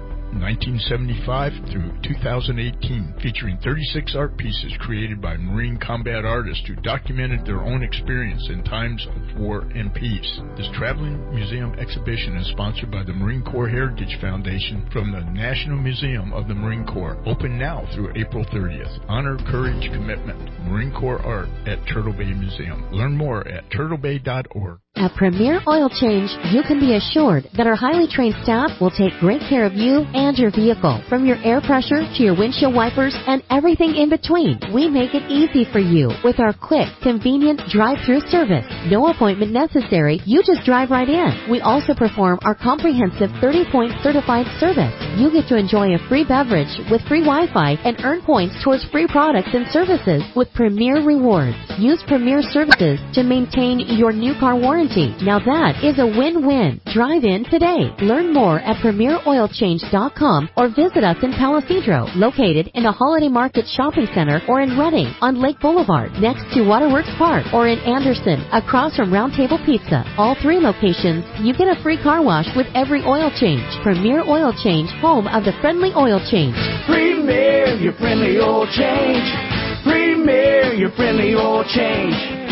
1975 through 2018, featuring 36 art pieces created by Marine combat artists who documented their own experience in times of war and peace. This traveling museum exhibition is sponsored by the Marine Corps Heritage Foundation from the National Museum of the Marine Corps. Open now through April 30th. Honor, Courage, Commitment, Marine Corps Art at Turtle Bay Museum. Learn more at turtlebay.org. At Premier Oil Change, you can be assured that our highly trained staff will take great care of you and your vehicle. From your air pressure to your windshield wipers and everything in between, we make it easy for you with our quick, convenient drive-through service. No appointment necessary. You just drive right in. We also perform our comprehensive 30-point certified service. You get to enjoy a free beverage with free Wi-Fi and earn points towards free products and services with Premier Rewards. Use Premier services to maintain your new car warranty. Now that is a win-win. Drive in today. Learn more at PremierOilChange.com or visit us in Palisadro, located in the Holiday Market Shopping Center, or in Redding on Lake Boulevard, next to Waterworks Park, or in Anderson, across from Round Table Pizza. All three locations, you get a free car wash with every oil change. Premier Oil Change, home of the friendly oil change. Premier, your friendly oil change. Premier, your friendly oil change.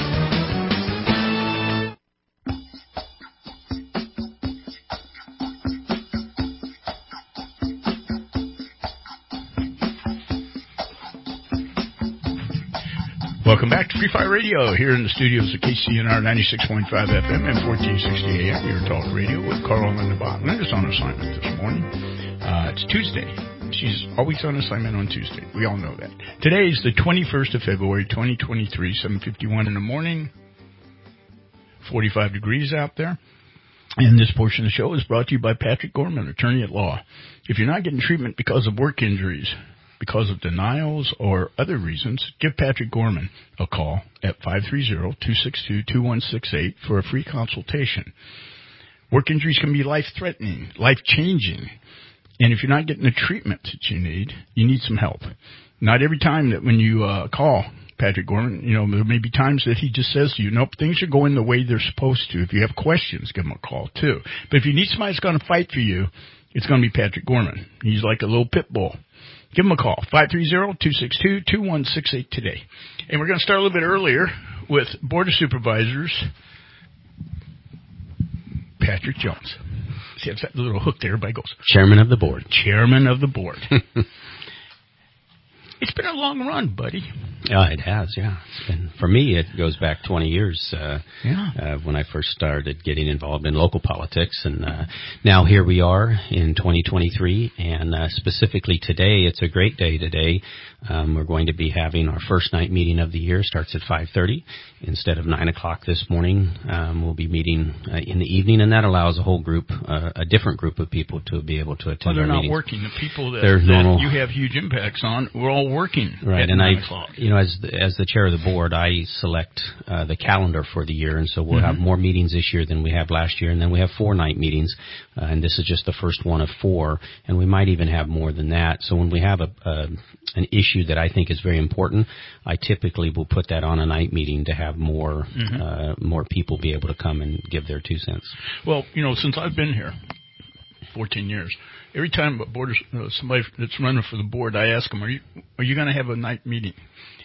Welcome back to Free Fire Radio here in the studios of KCNR 96.5 FM and 1460 AM, your talk radio with Carl and the Botland is on assignment this morning. It's Tuesday. She's always on assignment on Tuesday. We all know that. Today is the 21st of February, 2023, 7:51 in the morning. 45 degrees out there. And this portion of the show is brought to you by Patrick Gorman, attorney at law. If you're not getting treatment because of work injuries, because of denials or other reasons, give Patrick Gorman a call at 530-262-2168 for a free consultation. Work injuries can be life-threatening, life-changing. And if you're not getting the treatment that you need some help. Not every time that when you call Patrick Gorman, there may be times that he just says to you, nope, things are going the way they're supposed to. If you have questions, give him a call too. But if you need somebody that's going to fight for you, it's going to be Patrick Gorman. He's like a little pit bull. Give him a call, 530-262-2168 today. And we're going to start a little bit earlier with Board of Supervisors, Patrick Jones. See, that's that little hook there. Everybody goes, Chairman of the Board. Chairman of the Board. It's been a long run, buddy. Yeah, it has, yeah. For me, it goes back 20 years when I first started getting involved in local politics. And now here we are in 2023. And specifically today, it's a great day today. We're going to be having our first night meeting of the year. Starts at 5:30 instead of 9 o'clock this morning. We'll be meeting in the evening, and that allows a whole group, a different group of people to be able to attend our meetings. They're not working. The people that you have huge impacts on, we're all working. Right, at and 9 o'clock. as the chair of the board, I select the calendar for the year, and so we'll have more meetings this year than we have last year, and then we have 4 night meetings, and this is just the first one of 4, and we might even have more than that. So when we have an issue that I think is very important, I typically will put that on a night meeting to have more people be able to come and give their 2 cents. Well, since I've been here 14 years, every time somebody that's running for the board, I ask them, are you going to have a night meeting?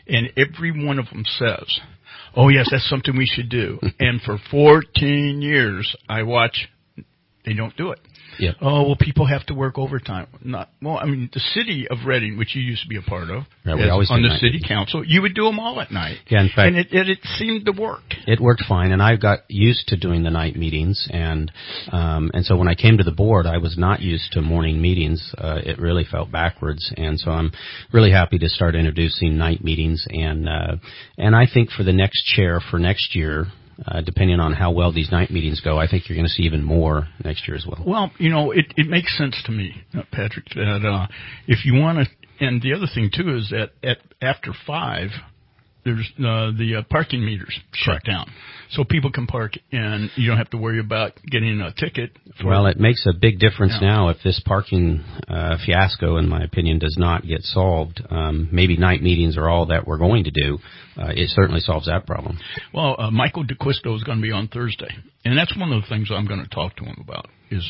and every one of them says, "Oh yes, that's something we should do." And for 14 years, I watch. They don't do it. Yep. Oh, well, people have to work overtime. The city of Reading, which you used to be a part of, on the city council, you would do them all at night. Yeah, in fact, and it seemed to work. It worked fine, and I got used to doing the night meetings, and so when I came to the board, I was not used to morning meetings. It really felt backwards, and so I'm really happy to start introducing night meetings, and I think for the next chair for next year, depending on how well these night meetings go, I think you're going to see even more next year as well. Well, it makes sense to me, Patrick, that if you want to, and the other thing too is that after 5, there's the parking meters shut down, so people can park, and you don't have to worry about getting a ticket. Well, it makes a big difference now if this parking fiasco, in my opinion, does not get solved. Maybe night meetings are all that we're going to do. It certainly solves that problem. Well, Michael DeQuisto is going to be on Thursday, and that's one of the things I'm going to talk to him about.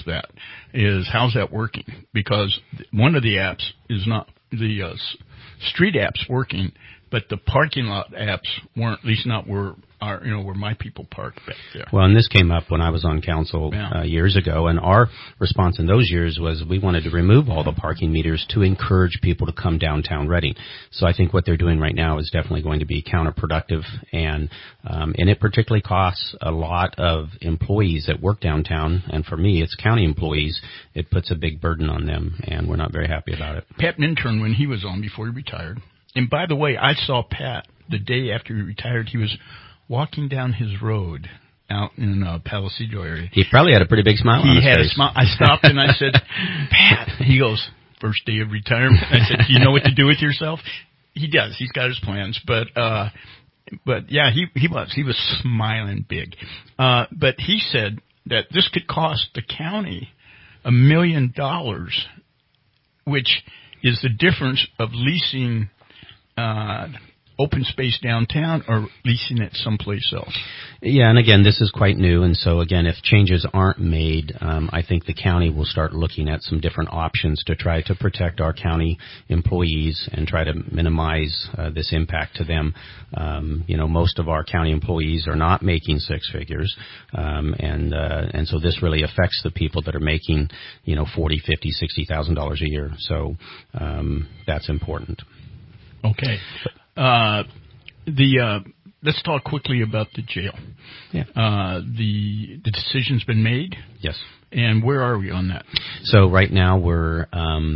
Is how's that working? Because one of the apps is not the street apps working, but the parking lot apps weren't, at least not where my people parked back there. Well, and this came up when I was on council years ago, and our response in those years was we wanted to remove all the parking meters to encourage people to come downtown Reading. So I think what they're doing right now is definitely going to be counterproductive, and it particularly costs a lot of employees that work downtown, and for me, it's county employees. It puts a big burden on them, and we're not very happy about it. Pat Minturn, when he was on before he retired, and by the way, I saw Pat the day after he retired. He was walking down his road out in Palisadeau area. He probably had a pretty big smile on his face. He had a smile. I stopped and I said, "Pat," he goes, "First day of retirement." I said, "Do you know what to do with yourself?" He does. He's got his plans, but yeah, he was smiling big. But he said that this could cost the county $1 million, which is the difference of leasing open space downtown or leasing it someplace else. Yeah, and again, this is quite new, and so again, if changes aren't made, I think the county will start looking at some different options to try to protect our county employees and try to minimize this impact to them. Most of our county employees are not making 6 figures, and so this really affects the people that are making, $40,000, $50,000, $60,000 a year. So that's important. Okay. Let's talk quickly about the jail. Yeah. The decision's been made. Yes. And where are we on that? So right now we're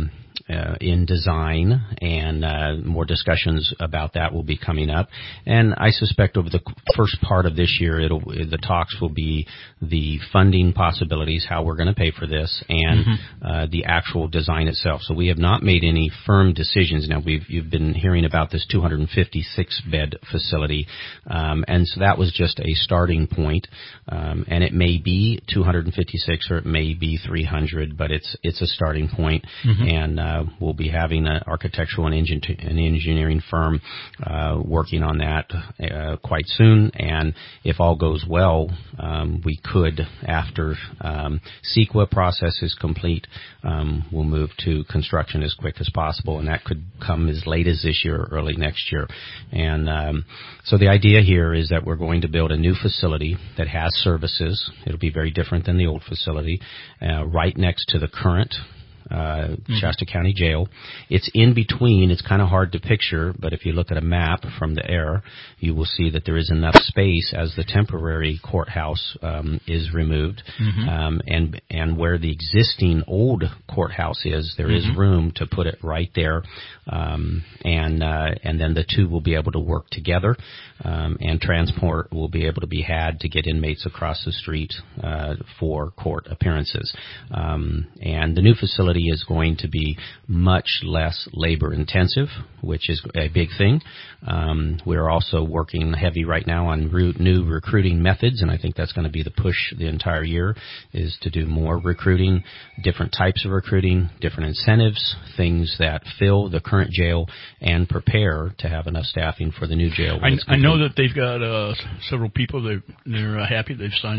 in design, and more discussions about that will be coming up. And I suspect over the first part of this year, the talks will be the funding possibilities, how we're going to pay for this, and the actual design itself. So we have not made any firm decisions. Now you've been hearing about this 256-bed facility, and so that was just a starting point. And it may be 256 or it may be 300, but it's a starting point, and we'll be having an architectural and engineering firm working on that quite soon. And if all goes well, we could, after CEQA process is complete, we'll move to construction as quick as possible, and that could come as late as this year or early next year. And so the idea here is that we're going to build a new facility that has services. It'll be very different than the old facility, right next to the current Shasta County Jail. It's in between. It's kind of hard to picture, but if you look at a map from the air, you will see that there is enough space as the temporary courthouse is removed, and where the existing old courthouse is, there is room to put it right there, and then the two will be able to work together, and transport will be able to be had to get inmates across the street for court appearances, and the new facility is going to be much less labor intensive, which is a big thing. We're also working heavy right now on new recruiting methods, and I think that's going to be the push the entire year, is to do more recruiting, different types of recruiting, different incentives, things that fill the current jail and prepare to have enough staffing for the new jail. I know that they've got several people. They're happy. They've signed up.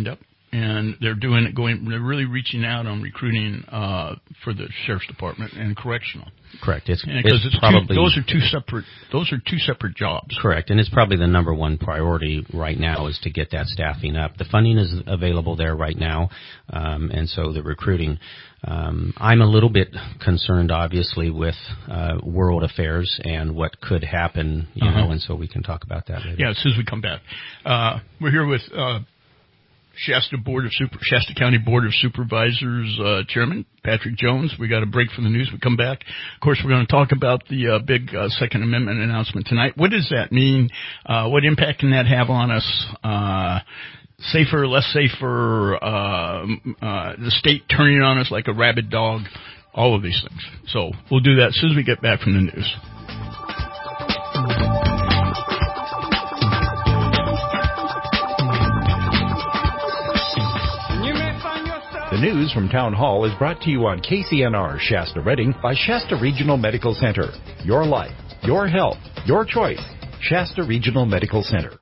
and they're really reaching out on recruiting for the sheriff's department and correctional. Correct. It's probably those are two separate jobs. Correct, and it's probably the number one priority right now is to get that staffing up. The funding is available there right now, and so the recruiting. I'm a little bit concerned, obviously, with world affairs and what could happen, you know, and so we can talk about that later. Yeah, as soon as we come back. We're here with Shasta County Board of Supervisors Chairman Patrick Jones. We got a break from the news. We come back. Of course, we're going to talk about the big Second Amendment announcement tonight. What does that mean? What impact can that have on us? Safer, less safer, the state turning on us like a rabid dog, all of these things. So we'll do that as soon as we get back from the news. The news from Town Hall is brought to you on KCNR Shasta Redding by Shasta Regional Medical Center. Your life, your health, your choice. Shasta Regional Medical Center.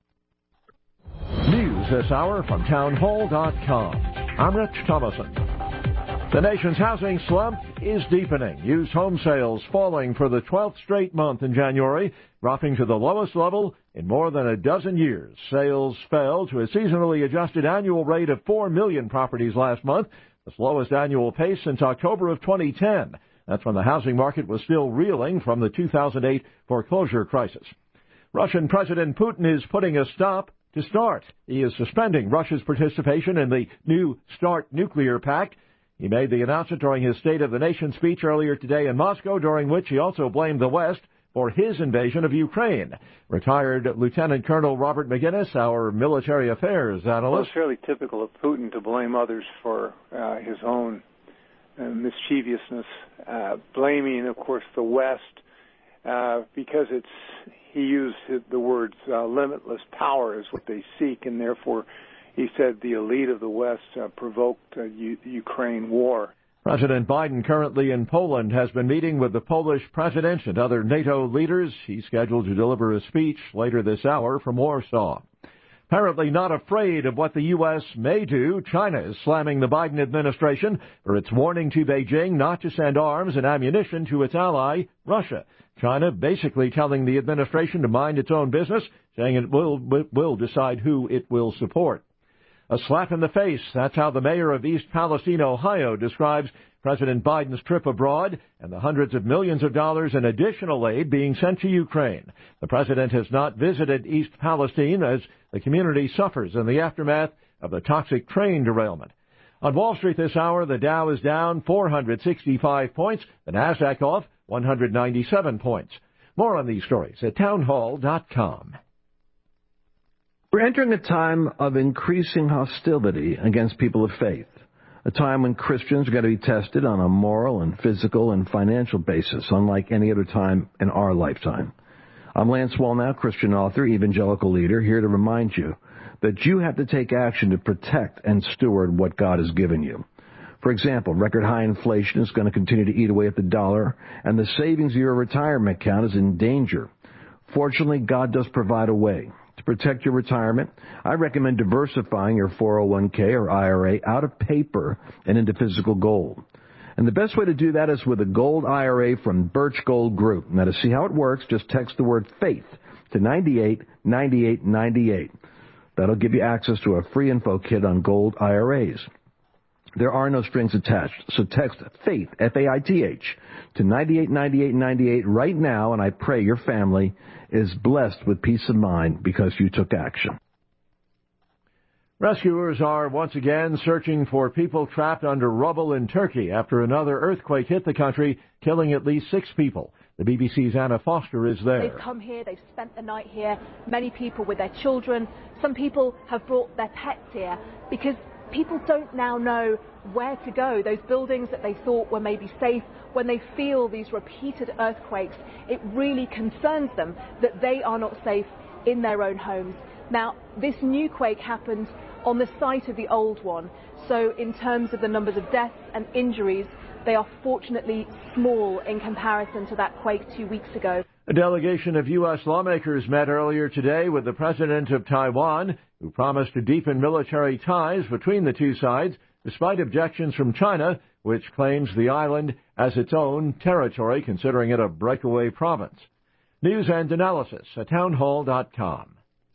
News this hour from townhall.com. I'm Rich Thomason. The nation's housing slump is deepening. Used home sales falling for the 12th straight month in January, dropping to the lowest level in more than a dozen years. Sales fell to a seasonally adjusted annual rate of 4 million properties last month, the slowest annual pace since October of 2010. That's when the housing market was still reeling from the 2008 foreclosure crisis. Russian President Putin is putting a stop to START. He is suspending Russia's participation in the new START nuclear pact. He made the announcement during his State of the Nation speech earlier today in Moscow, during which he also blamed the West for his invasion of Ukraine. Retired Lieutenant Colonel Robert McGinnis, our military affairs analyst. Well, it's fairly typical of Putin to blame others for his own mischievousness, blaming, of course, the West because he used the words limitless power is what they seek, and therefore he said the elite of the West provoked the Ukraine war. President Biden, currently in Poland, has been meeting with the Polish president and other NATO leaders. He's scheduled to deliver a speech later this hour from Warsaw. Apparently not afraid of what the U.S. may do, China is slamming the Biden administration for its warning to Beijing not to send arms and ammunition to its ally, Russia. China basically telling the administration to mind its own business, saying it will decide who it will support. A slap in the face. That's how the mayor of East Palestine, Ohio, describes President Biden's trip abroad and the hundreds of millions of dollars in additional aid being sent to Ukraine. The president has not visited East Palestine as the community suffers in the aftermath of the toxic train derailment. On Wall Street this hour, the Dow is down 465 points, the Nasdaq off 197 points. More on these stories at townhall.com. We're entering a time of increasing hostility against people of faith, a time when Christians are going to be tested on a moral and physical and financial basis, unlike any other time in our lifetime. I'm Lance Wallnau, Christian author, evangelical leader, here to remind you that you have to take action to protect and steward what God has given you. For example, record high inflation is going to continue to eat away at the dollar, and the savings of your retirement account is in danger. Fortunately, God does provide a way. To protect your retirement, I recommend diversifying your 401k or IRA out of paper and into physical gold. And the best way to do that is with a gold IRA from Birch Gold Group. Now, to see how it works, just text the word faith to 989898. That'll give you access to a free info kit on gold IRAs. There are no strings attached, so text FAITH, F-A-I-T-H, to 989898 right now, and I pray your family is blessed with peace of mind because you took action. Rescuers are once again searching for people trapped under rubble in Turkey after another earthquake hit the country, killing at least 6 people. The BBC's Anna Foster is there. They've come here, they've spent the night here, many people with their children. Some people have brought their pets here because people don't now know where to go. Those buildings that they thought were maybe safe, when they feel these repeated earthquakes, it really concerns them that they are not safe in their own homes. Now, this new quake happened on the site of the old one, so in terms of the numbers of deaths and injuries, they are fortunately small in comparison to that quake 2 weeks ago. A delegation of U.S. lawmakers met earlier today with the president of Taiwan. who promised to deepen military ties between the two sides despite objections from China, which claims the island as its own territory, considering it a breakaway province. News and analysis at townhall.com.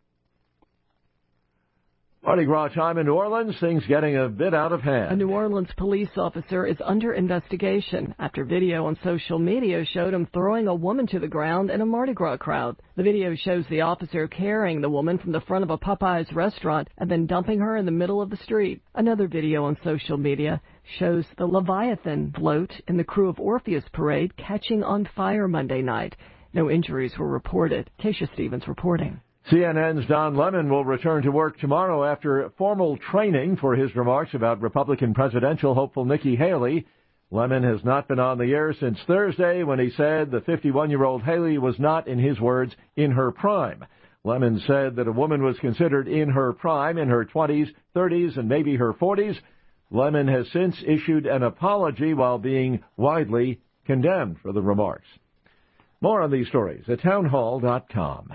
Mardi Gras time in New Orleans, things getting a bit out of hand. A New Orleans police officer is under investigation after video on social media showed him throwing a woman to the ground in a Mardi Gras crowd. The video shows the officer carrying the woman from the front of a Popeyes restaurant and then dumping her in the middle of the street. Another video on social media shows the Leviathan float in the Crew of Orpheus parade catching on fire Monday night. No injuries were reported. Keisha Stevens reporting. CNN's Don Lemon will return to work tomorrow after formal training for his remarks about Republican presidential hopeful Nikki Haley. Lemon has not been on the air since Thursday when he said the 51-year-old Haley was not, in his words, in her prime. Lemon said that a woman was considered in her prime in her 20s, 30s, and maybe her 40s. Lemon has since issued an apology while being widely condemned for the remarks. More on these stories at townhall.com.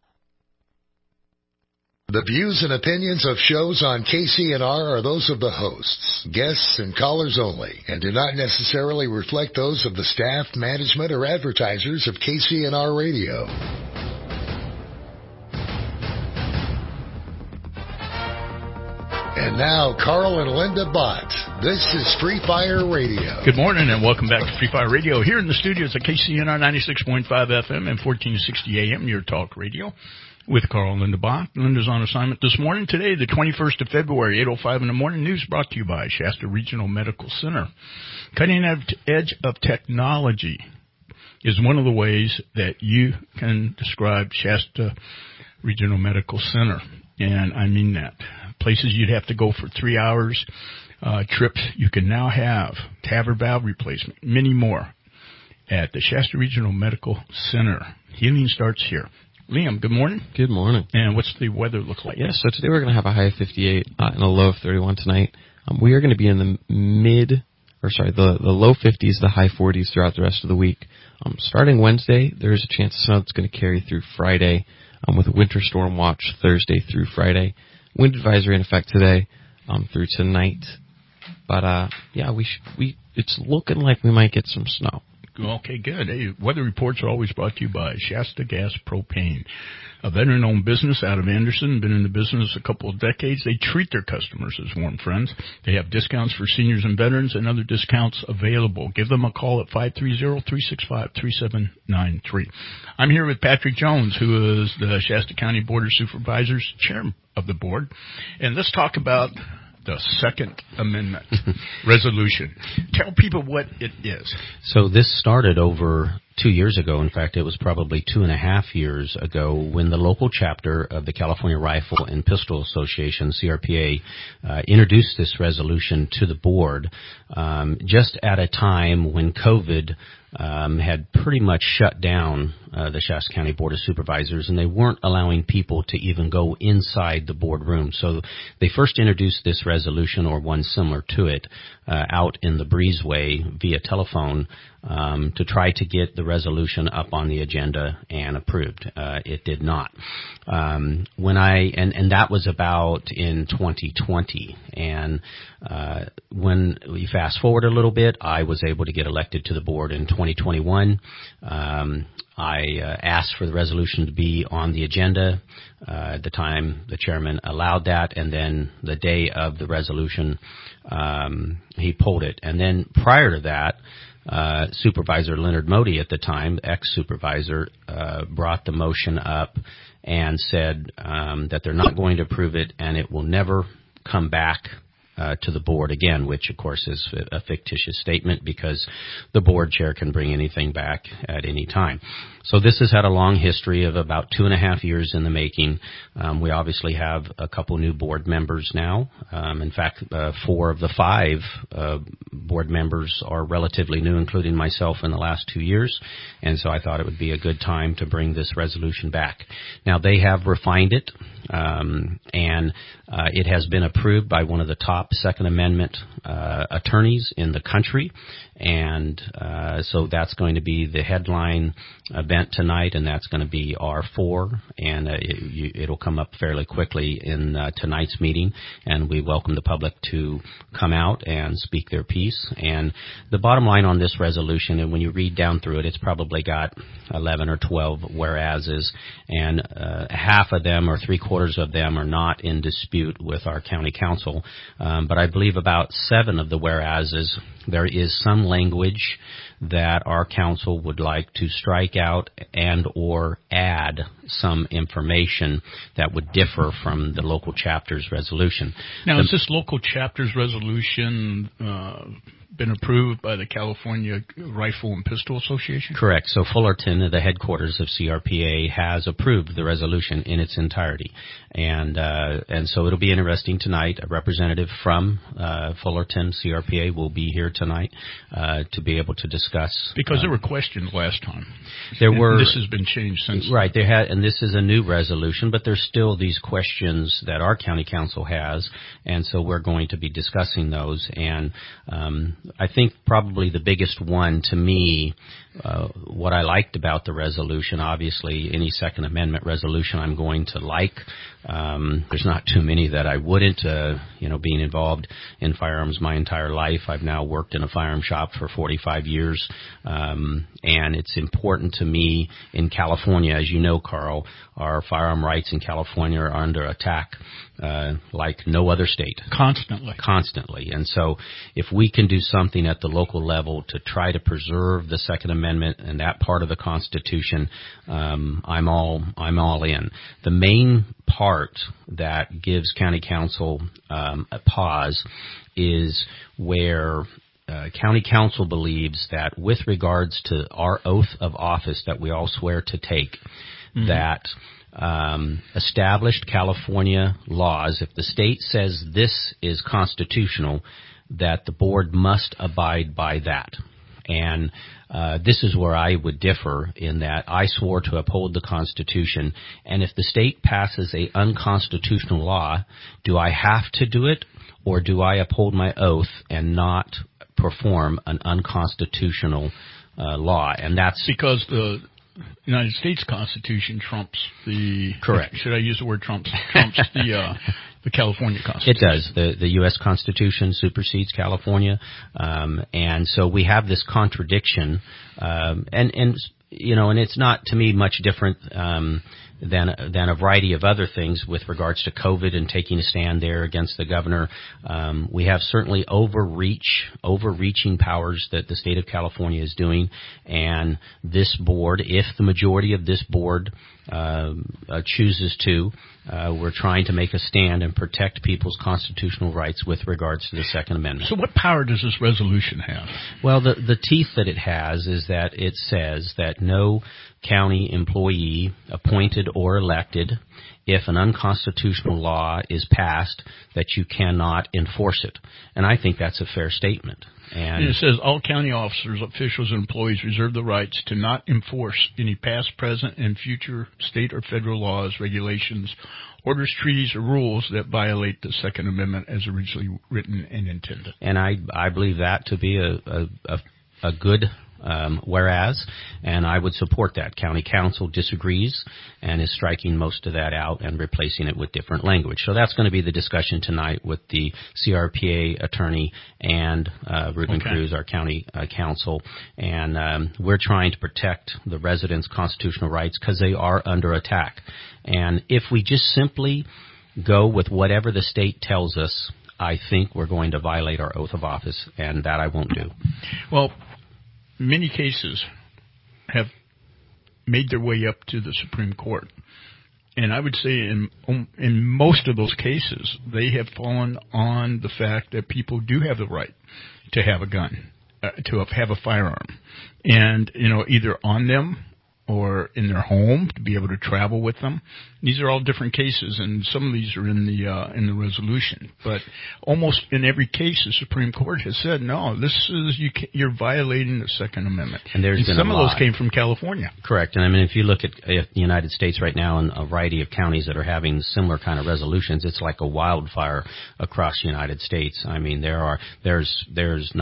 The views and opinions of shows on KCNR are those of the hosts, guests, and callers only, and do not necessarily reflect those of the staff, management, or advertisers of KCNR Radio. And now, Carl and Linda Bott. This is Free Fire Radio. Good morning and welcome back to Free Fire Radio. Here in the studios at KCNR 96.5 FM and 1460 AM, your talk radio. With Carl and Linda Bott. Linda's on assignment this morning. Today, the 21st of February, 8:05 in the morning. News brought to you by Shasta Regional Medical Center. Cutting edge of technology is one of the ways that you can describe Shasta Regional Medical Center. And I mean that. Places you'd have to go for 3 hours, trips you can now have, TAVR valve replacement, many more at the Shasta Regional Medical Center. Healing starts here. Liam, good morning. Good morning. And what's the weather look like? Yeah, so today we're going to have a high of 58 and a low of 31 tonight. We are going to be in the the low 50s, the high 40s throughout the rest of the week. Starting Wednesday, there's a chance of snow that's going to carry through Friday with a winter storm watch Thursday through Friday. Wind advisory in effect today through tonight. But, it's looking like we might get some snow. Okay, good. Hey, weather reports are always brought to you by Shasta Gas Propane, a veteran-owned business out of Anderson, been in the business a couple of decades. They treat their customers as warm friends. They have discounts for seniors and veterans and other discounts available. Give them a call at 530-365-3793. I'm here with Patrick Jones, who is the Shasta County Board of Supervisors, chairman of the board. And let's talk about the Second Amendment resolution. Tell people what it is. So this started over 2 years ago. In fact, it was probably 2.5 years ago when the local chapter of the California Rifle and Pistol Association, CRPA, introduced this resolution to the board just at a time when COVID had pretty much shut down the Shasta County Board of Supervisors, and they weren't allowing people to even go inside the boardroom. So they first introduced this resolution, or one similar to it, out in the breezeway via telephone to try to get the resolution up on the agenda and approved. It did not. And that was about in 2020. And when we fast forward a little bit, I was able to get elected to the board in 2021. I asked for the resolution to be on the agenda. At the time, the chairman allowed that, and then the day of the resolution, he pulled it. And then prior to that, Supervisor Leonard Modi at the time, ex-supervisor, brought the motion up and said that they're not going to approve it and it will never come back to the board again, which of course is a fictitious statement because the board chair can bring anything back at any time. So this has had a long history of about 2.5 years in the making. We obviously have a couple new board members now. In fact, 4 of the 5 board members are relatively new, including myself, in the last 2 years. And so I thought it would be a good time to bring this resolution back. Now, they have refined it, and it has been approved by one of the top Second Amendment attorneys in the country. And so that's going to be the headline event tonight, and that's going to be R4, and it'll come up fairly quickly in tonight's meeting, and we welcome the public to come out and speak their piece. And the bottom line on this resolution, and when you read down through it, it's probably got 11 or 12 whereases, and half of them or three-quarters of them are not in dispute with our county council. But I believe about 7 of the whereases, there is some language that our council would like to strike out and or add some information that would differ from the local chapter's resolution. Now, is this local chapter's resolution been approved by the California Rifle and Pistol Association? Correct. So Fullerton, the headquarters of CRPA, has approved the resolution in its entirety. And so it'll be interesting tonight. A representative from Fullerton, CRPA, will be here tonight to be able to discuss. Because there were questions last time. There were. This has been changed since. Right. And this is a new resolution, but there's still these questions that our county council has, and so we're going to be discussing those. And I think probably the biggest one to me, what I liked about the resolution, obviously any Second Amendment resolution I'm going to like. There's not too many that I wouldn't, being involved in firearms my entire life. I've now worked in a firearm shop for 45 years. And it's important to me in California, as you know, Carl, our firearm rights in California are under attack, like no other state. Constantly. And so if we can do something at the local level to try to preserve the Second Amendment and that part of the Constitution, I'm all in. The main part that gives county council a pause is where county council believes that with regards to our oath of office that we all swear to take, that established California laws, if the state says this is constitutional, that the board must abide by that. And this is where I would differ in that I swore to uphold the Constitution, and if the state passes a unconstitutional law, do I have to do it, or do I uphold my oath and not perform an unconstitutional law? And that's because the United States Constitution trumps the... Correct. Should I use the word trumps the California Constitution? It does. The U.S. Constitution supersedes California. And so we have this contradiction. And it's not, to me, much different than a variety of other things with regards to COVID and taking a stand there against the governor. We have certainly overreaching powers that the state of California is doing, and this board, if the majority of this board chooses to, we're trying to make a stand and protect people's constitutional rights with regards to the Second Amendment. So what power does this resolution have? Well, the teeth that it has is that it says that no county employee, appointed or elected, if an unconstitutional law is passed, that you cannot enforce it. And I think that's a fair statement. And it says all county officers, officials, and employees reserve the rights to not enforce any past, present, and future state or federal laws, regulations, orders, treaties, or rules that violate the Second Amendment as originally written and intended. And I believe that to be a good whereas, and I would support that. County council disagrees and is striking most of that out and replacing it with different language. So that's going to be the discussion tonight with the CRPA attorney and Ruben Cruz, our county council. And we're trying to protect the residents' constitutional rights because they are under attack. And if we just simply go with whatever the state tells us, I think we're going to violate our oath of office, and that I won't do. Well, many cases have made their way up to the Supreme Court. And I would say in most of those cases, they have fallen on the fact that people do have the right to have a gun, to have a firearm. And, either on them or in their home to be able to travel with them. These are all different cases, and some of these are in the resolution. But almost in every case, the Supreme Court has said, no, you're violating the Second Amendment. And some of those came from California. Correct. And if you look at the United States right now and a variety of counties that are having similar kind of resolutions, it's like a wildfire across the United States. I mean, there's not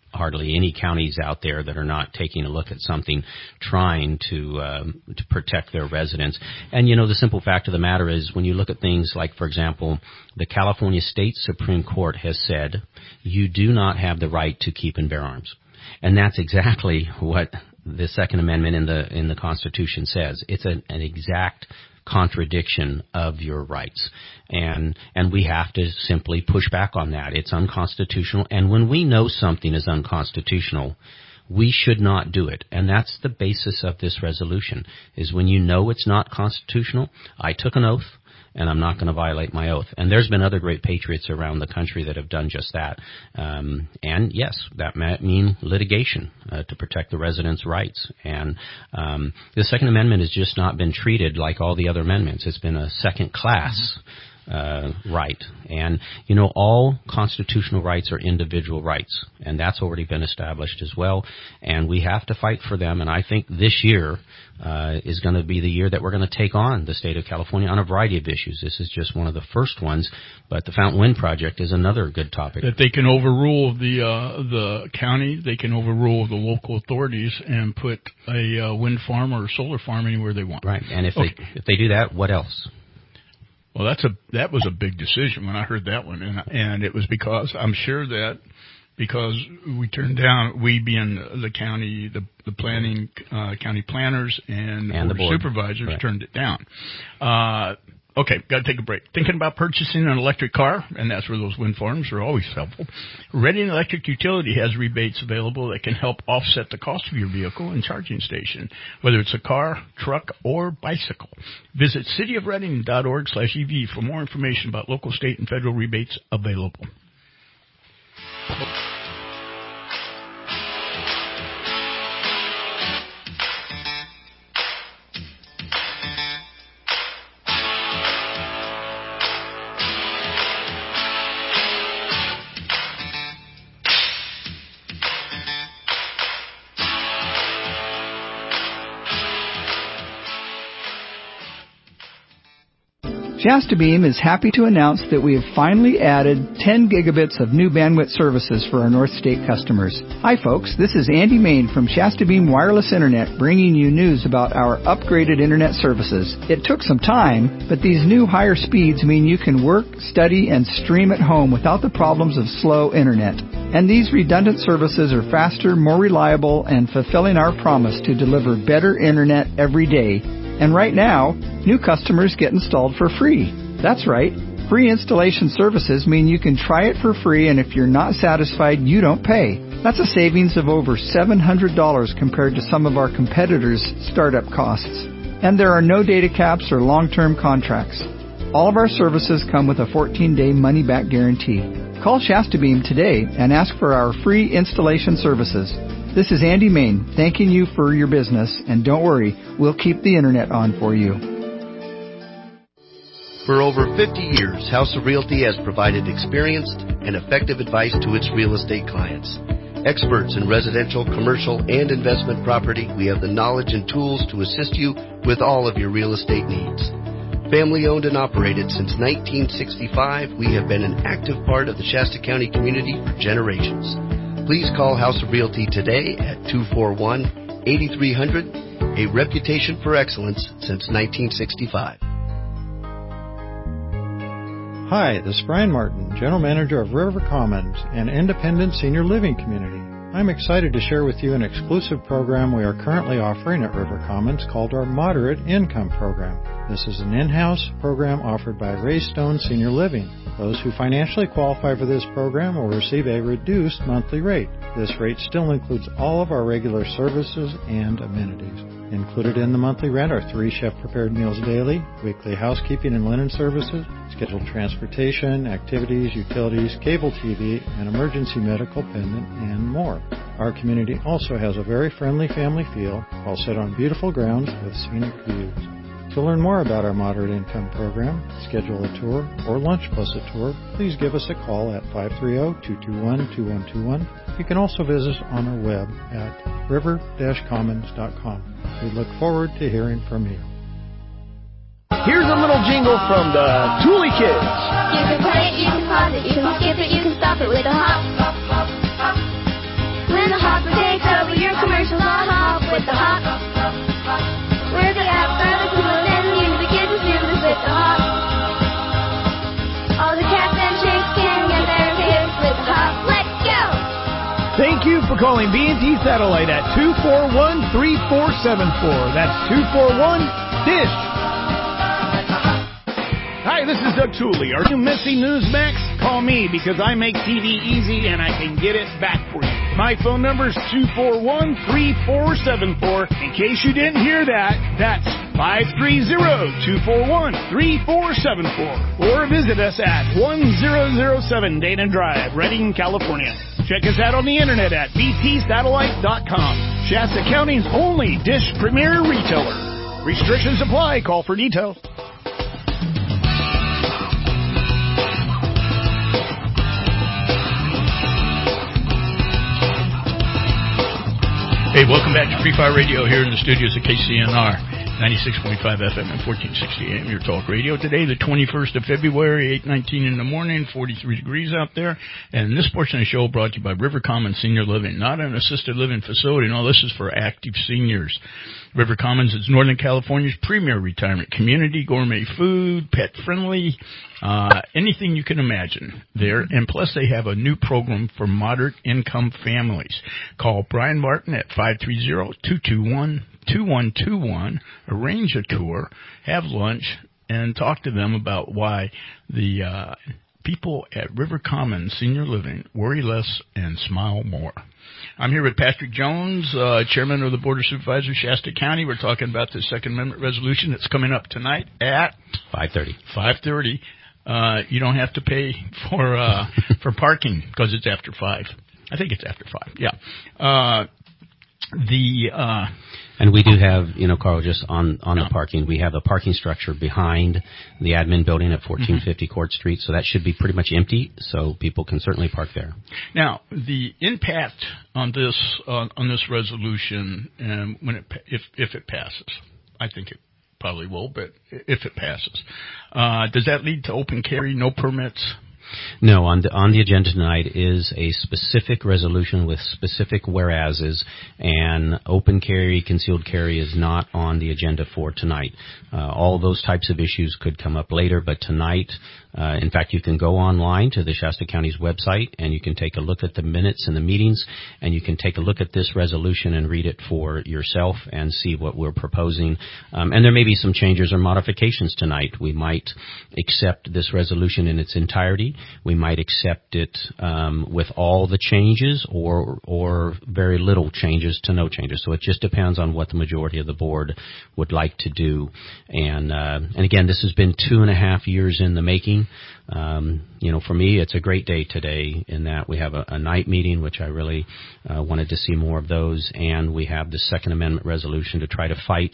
hardly any counties out there that are not taking a look at something, trying to protect their residents. And, the simple fact of the matter is when you look at things like, for example, the California State Supreme Court has said you do not have the right to keep and bear arms. And that's exactly what the Second Amendment in the Constitution says. It's an exact contradiction of your rights. And we have to simply push back on that. It's unconstitutional. And when we know something is unconstitutional, we should not do it. And that's the basis of this resolution, is when you know it's not constitutional. I took an oath, and I'm not going to violate my oath. And there's been other great patriots around the country that have done just that. And yes, that might mean litigation to protect the residents' rights. And the Second Amendment has just not been treated like all the other amendments. It's been a second-class right. And, all constitutional rights are individual rights, and that's already been established as well. And we have to fight for them. And I think this year is going to be the year that we're going to take on the state of California on a variety of issues. This is just one of the first ones, but the Fountain Wind Project is another good topic. That they can overrule the county, they can overrule the local authorities and put a wind farm or a solar farm anywhere they want. Right. And if they do that, what else? Well, that was a big decision when I heard that one, and it was because I'm sure that because we turned down, we being the county, the planning county planners and the board supervisors turned it down. Okay, got to take a break. Thinking about purchasing an electric car, and that's where those wind farms are always helpful. Reading Electric Utility has rebates available that can help offset the cost of your vehicle and charging station, whether it's a car, truck, or bicycle. Visit cityofreading.org/EV for more information about local, state, and federal rebates available. Shasta Beam is happy to announce that we have finally added 10 gigabits of new bandwidth services for our North State customers. Hi folks, this is Andy Main from Shasta Beam Wireless Internet bringing you news about our upgraded internet services. It took some time, but these new higher speeds mean you can work, study, and stream at home without the problems of slow internet. And these redundant services are faster, more reliable, and fulfilling our promise to deliver better internet every day. And right now, new customers get installed for free. That's right. Free installation services mean you can try it for free, and if you're not satisfied, you don't pay. That's a savings of over $700 compared to some of our competitors' startup costs. And there are no data caps or long-term contracts. All of our services come with a 14-day money-back guarantee. Call Shasta Beam today and ask for our free installation services. This is Andy Main, thanking you for your business, and don't worry, we'll keep the internet on for you. For over 50 years, House of Realty has provided experienced and effective advice to its real estate clients. Experts in residential, commercial, and investment property, we have the knowledge and tools to assist you with all of your real estate needs. Family owned and operated since 1965, we have been an active part of the Shasta County community for generations. Please call House of Realty today at 241-8300, a reputation for excellence since 1965. Hi, this is Brian Martin, General Manager of River Commons, an independent senior living community. I'm excited to share with you an exclusive program we are currently offering at River Commons called our Moderate Income Program. This is an in-house program offered by Ray Stone Senior Living. Those who financially qualify for this program will receive a reduced monthly rate. This rate still includes all of our regular services and amenities. Included in the monthly rent are 3 chef-prepared meals daily, weekly housekeeping and linen services, scheduled transportation, activities, utilities, cable TV, and emergency medical pendant, and more. Our community also has a very friendly family feel, all set on beautiful grounds with scenic views. To learn more about our Moderate Income Program, schedule a tour, or lunch plus a tour, please give us a call at 530-221-2121. You can also visit us on our web at river-commons.com. We look forward to hearing from you. Here's a little jingle from the Thule Kids. You can play it, you can pause it, you can skip it, you can stop it with a hop. calling B&T Satellite at 241-3474. That's 241-DISH. Hi, this is Doug Tooley. Are you missing Newsmax? Call me because I make TV easy and I can get it back for you. My phone number is 241-3474. In case you didn't hear that, that's 530-241-3474. Or visit us at 1007 Dana Drive, Redding, California. Check us out on the internet at btsatellite.com. Shasta County's only Dish Premier retailer. Restrictions apply. Call for details. Hey, welcome back to Free Fire Radio here in the studios of KCNR, 96.5 FM and 1460 AM, your talk radio. Today, the 21st of February, 8:19 in the morning, 43 degrees out there. And this portion of the show brought to you by River Commons Senior Living, not an assisted living facility. No, this is for active seniors. River Commons is Northern California's premier retirement community, gourmet food, pet friendly, anything you can imagine there. And plus they have a new program for moderate income families. Call Brian Martin at 530-221-2121, arrange a tour, have lunch, and talk to them about why the people at River Commons Senior Living worry less and smile more. I'm here with Patrick Jones, Chairman of the Board of Supervisors, Shasta County. We're talking about the Second Amendment resolution that's coming up tonight at 5:30. 5:30. You don't have to pay for parking because it's after 5. I think it's after 5. Yeah. And we do have, Carl, just on the parking, we have a parking structure behind the admin building at 1450 Court Street, so that should be pretty much empty, so people can certainly park there. Now, the impact on this resolution, and if it passes, I think it probably will, but if it passes, does that lead to open carry, no permits? No, on the agenda tonight is a specific resolution with specific whereases, and open carry, concealed carry is not on the agenda for tonight. All those types of issues could come up later, but tonight, in fact, you can go online to the Shasta County's website, and you can take a look at the minutes and the meetings, and you can take a look at this resolution and read it for yourself and see what we're proposing. And there may be some changes or modifications tonight. We might accept this resolution in its entirety. We might accept it with all the changes or very little changes to no changes. So it just depends on what the majority of the board would like to do. And again, this has been 2.5 years in the making. For me, it's a great day today in that we have a night meeting, which I really wanted to see more of those, and we have the Second Amendment resolution to try to fight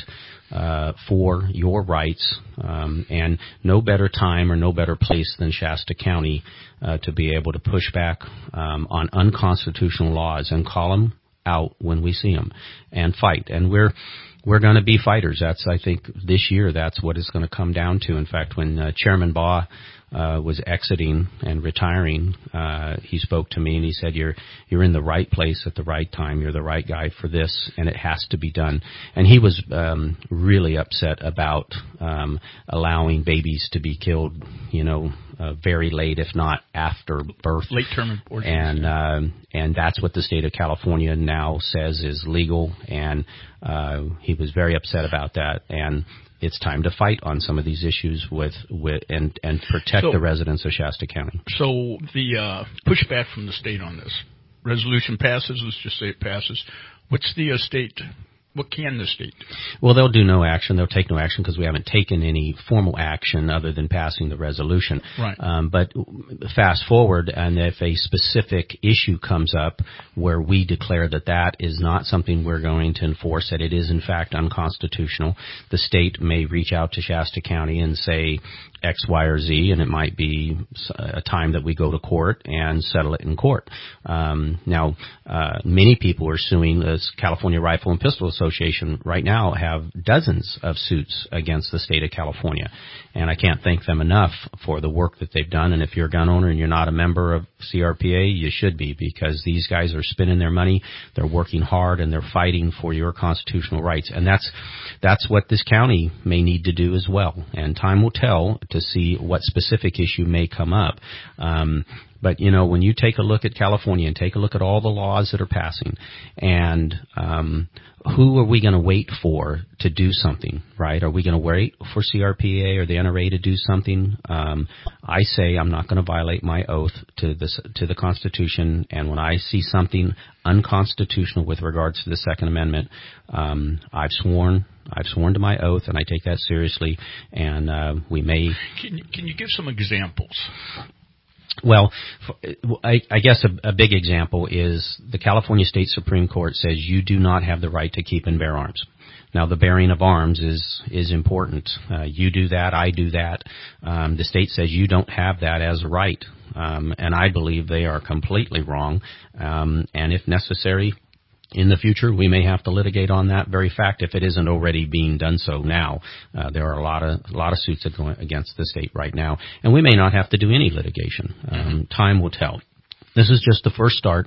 for your rights, and no better time or no better place than Shasta County to be able to push back on unconstitutional laws and call them out when we see them and fight. And we're going to be fighters. I think this year that's what it's going to come down to. In fact, when Chairman Baugh was exiting and retiring, he spoke to me and he said, you're in the right place at the right time. You're the right guy for this, and it has to be done. And he was really upset about allowing babies to be killed, very late, if not after birth. Late-term abortions. And that's what the state of California now says is legal, and he was very upset about that. And it's time to fight on some of these issues and protect the residents of Shasta County. So the pushback from the state on this resolution passes. Let's just say it passes. What's the state? What can the state do? Well, they'll do no action. They'll take no action because we haven't taken any formal action other than passing the resolution. Right. But fast forward, and if a specific issue comes up where we declare that is not something we're going to enforce, that it is in fact unconstitutional, the state may reach out to Shasta County and say X, Y, or Z, and it might be a time that we go to court and settle it in court. Now, many people are suing the California Rifle and Pistol Association right now, have dozens of suits against the state of California. And I can't thank them enough for the work that they've done. And if you're a gun owner and you're not a member of CRPA, you should be, because these guys are spending their money, they're working hard, and they're fighting for your constitutional rights. And that's what this county may need to do as well. And time will tell to see what specific issue may come up. But, when you take a look at California and take a look at all the laws that are passing, and who are we going to wait for to do something, right? Are we going to wait for CRPA or the NRA to do something? I say I'm not going to violate my oath to the Constitution, and when I see something unconstitutional with regards to the Second Amendment, I've sworn to my oath, and I take that seriously. And we may. Can you give some examples? Well, I guess a big example is the California State Supreme Court says you do not have the right to keep and bear arms. Now, the bearing of arms is important. You do that, I do that. The state says you don't have that as a right, and I believe they are completely wrong. And if necessary, in the future, we may have to litigate on that very fact if it isn't already being done so now. There are a lot of suits that go against the state right now, and we may not have to do any litigation. Time will tell. This is just the first start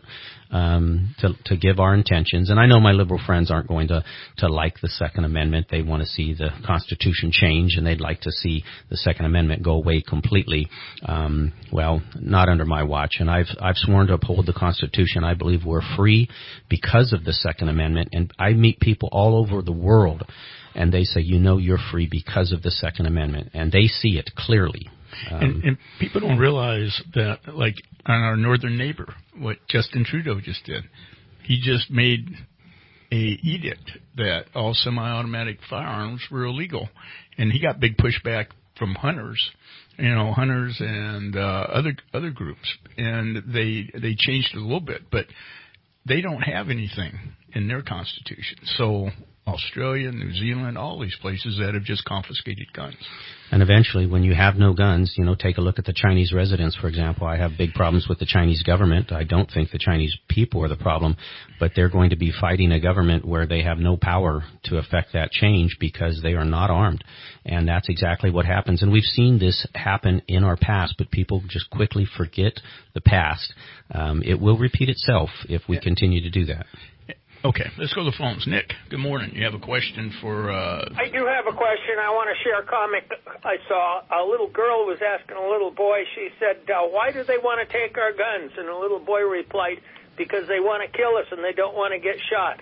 to give our intentions. And I know my liberal friends aren't going to like the Second Amendment. They want to see the Constitution change, and they'd like to see the Second Amendment go away completely. Well, not under my watch. And I've sworn to uphold the Constitution. I believe we're free because of the Second Amendment. And I meet people all over the world, and they say, you're free because of the Second Amendment. And they see it clearly. And people don't realize that, like on our northern neighbor, what Justin Trudeau just did, he just made a edict that all semi-automatic firearms were illegal, and he got big pushback from hunters and other groups, and they changed it a little bit, but they don't have anything in their constitution. So Australia, New Zealand, all these places that have just confiscated guns. And eventually, when you have no guns, take a look at the Chinese residents, for example. I have big problems with the Chinese government. I don't think the Chinese people are the problem, but they're going to be fighting a government where they have no power to affect that change because they are not armed. And that's exactly what happens. And we've seen this happen in our past, but people just quickly forget the past. It will repeat itself if we continue to do that. Okay, let's go to the phones. Nick, good morning. You have a question for... I do have a question. I want to share a comic I saw. A little girl was asking a little boy, she said, why do they want to take our guns? And the little boy replied, because they want to kill us and they don't want to get shot.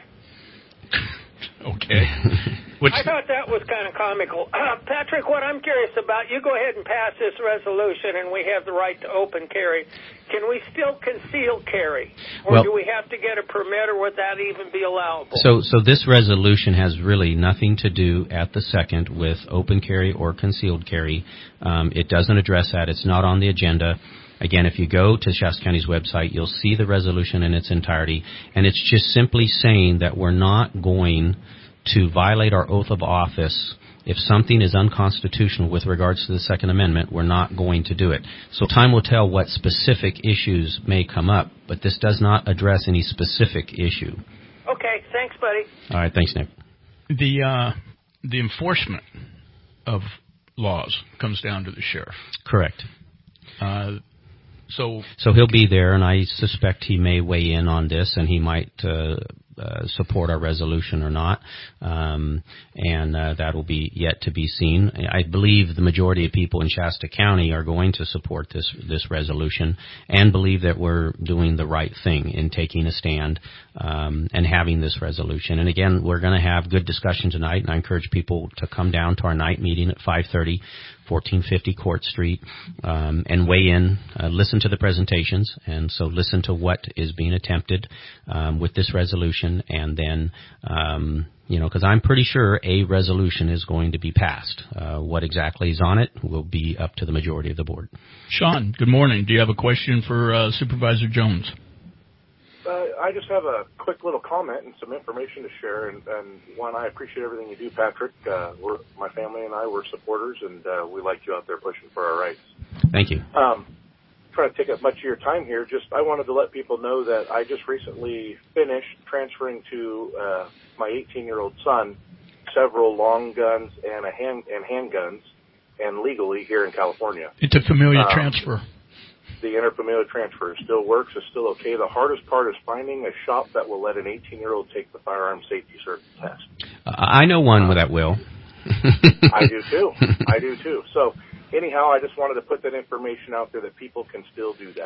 Okay. I thought that was kind of comical. Patrick, what I'm curious about, you go ahead and pass this resolution and we have the right to open carry. Can we still conceal carry? Or do we have to get a permit, or would that even be allowable? So this resolution has really nothing to do at the second with open carry or concealed carry. It doesn't address that. It's not on the agenda. Again, if you go to Shasta County's website, you'll see the resolution in its entirety. And it's just simply saying that we're not going to violate our oath of office. If something is unconstitutional with regards to the Second Amendment, we're not going to do it. So time will tell what specific issues may come up, but this does not address any specific issue. Okay, thanks, buddy. All right, thanks, Nick. The enforcement of laws comes down to the sheriff. Correct. So he'll be there, and I suspect he may weigh in on this, and he might support our resolution or not, and that will be yet to be seen. I believe the majority of people in Shasta County are going to support this resolution and believe that we're doing the right thing in taking a stand and having this resolution. And again, we're going to have good discussion tonight, and I encourage people to come down to our night meeting at 5:30. 1450 Court Street, and weigh in, listen to the presentations, and so listen to what is being attempted with this resolution, and then, because I'm pretty sure a resolution is going to be passed. What exactly is on it will be up to the majority of the board. Sean, good morning. Do you have a question for Supervisor Jones? I just have a quick little comment and some information to share. And one, I appreciate everything you do, Patrick. My family and I were supporters, and we like you out there pushing for our rights. Thank you. Trying to take up much of your time here. I wanted to let people know that I just recently finished transferring to my 18-year-old son several long guns and handguns, and legally here in California. It's a familiar transfer. The interfamiliar transfer still works. It's still okay. The hardest part is finding a shop that will let an 18-year-old take the firearm safety cert test. I know one that will. I do too. So anyhow, I just wanted to put that information out there that people can still do that.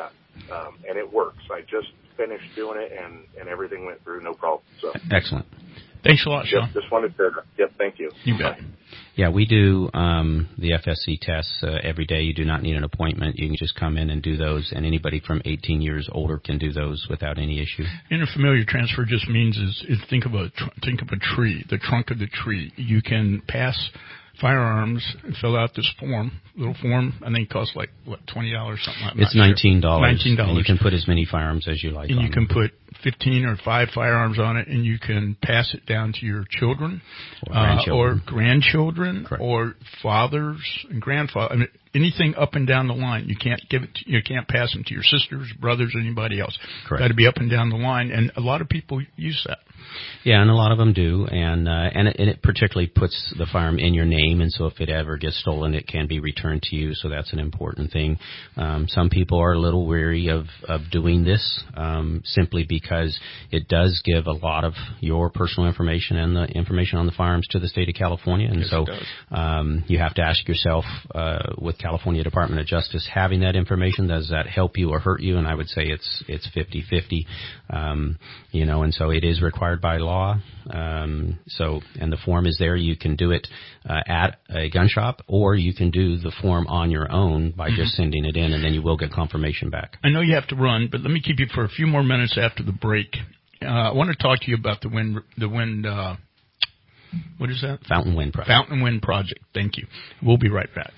and it works. I just finished doing it, and everything went through no problem. So excellent. Thanks a lot, Sean. Yep, just wanted to. Yep, thank you. You bet. Yeah, we do the FSC tests every day. You do not need an appointment. You can just come in and do those, and anybody from 18 years older can do those without any issue. Interfamiliar transfer just means is think of a tree, the trunk of the tree. You can pass firearms and fill out this little form. I think it costs like, what, $20, something like that. It's $19. $19. And you can put as many firearms as you like and on you can put 15 or 5 firearms on it, and you can pass it down to your children or grandchildren or fathers and grandfathers. I mean, anything up and down the line. You can't you can't pass them to your sisters, brothers, or anybody else. Correct. Got to be up and down the line, and a lot of people use that. Yeah, and a lot of them do, and it particularly puts the firearm in your name, and so if it ever gets stolen, it can be returned to you. So that's an important thing. Some people are a little weary of doing this simply because it does give a lot of your personal information and the information on the firearms to the state of California, and yes, so you have to ask yourself with California Department of Justice having that information, does that help you or hurt you? And I would say it's 50-50, and so it is required by law. And the form is there. You can do it at a gun shop, or you can do the form on your own by just sending it in, and then you will get confirmation back. I know you have to run, but let me keep you for a few more minutes after the break. I want to talk to you about the wind. What is that? Fountain Wind Project. Fountain Wind Project. Thank you. We'll be right back.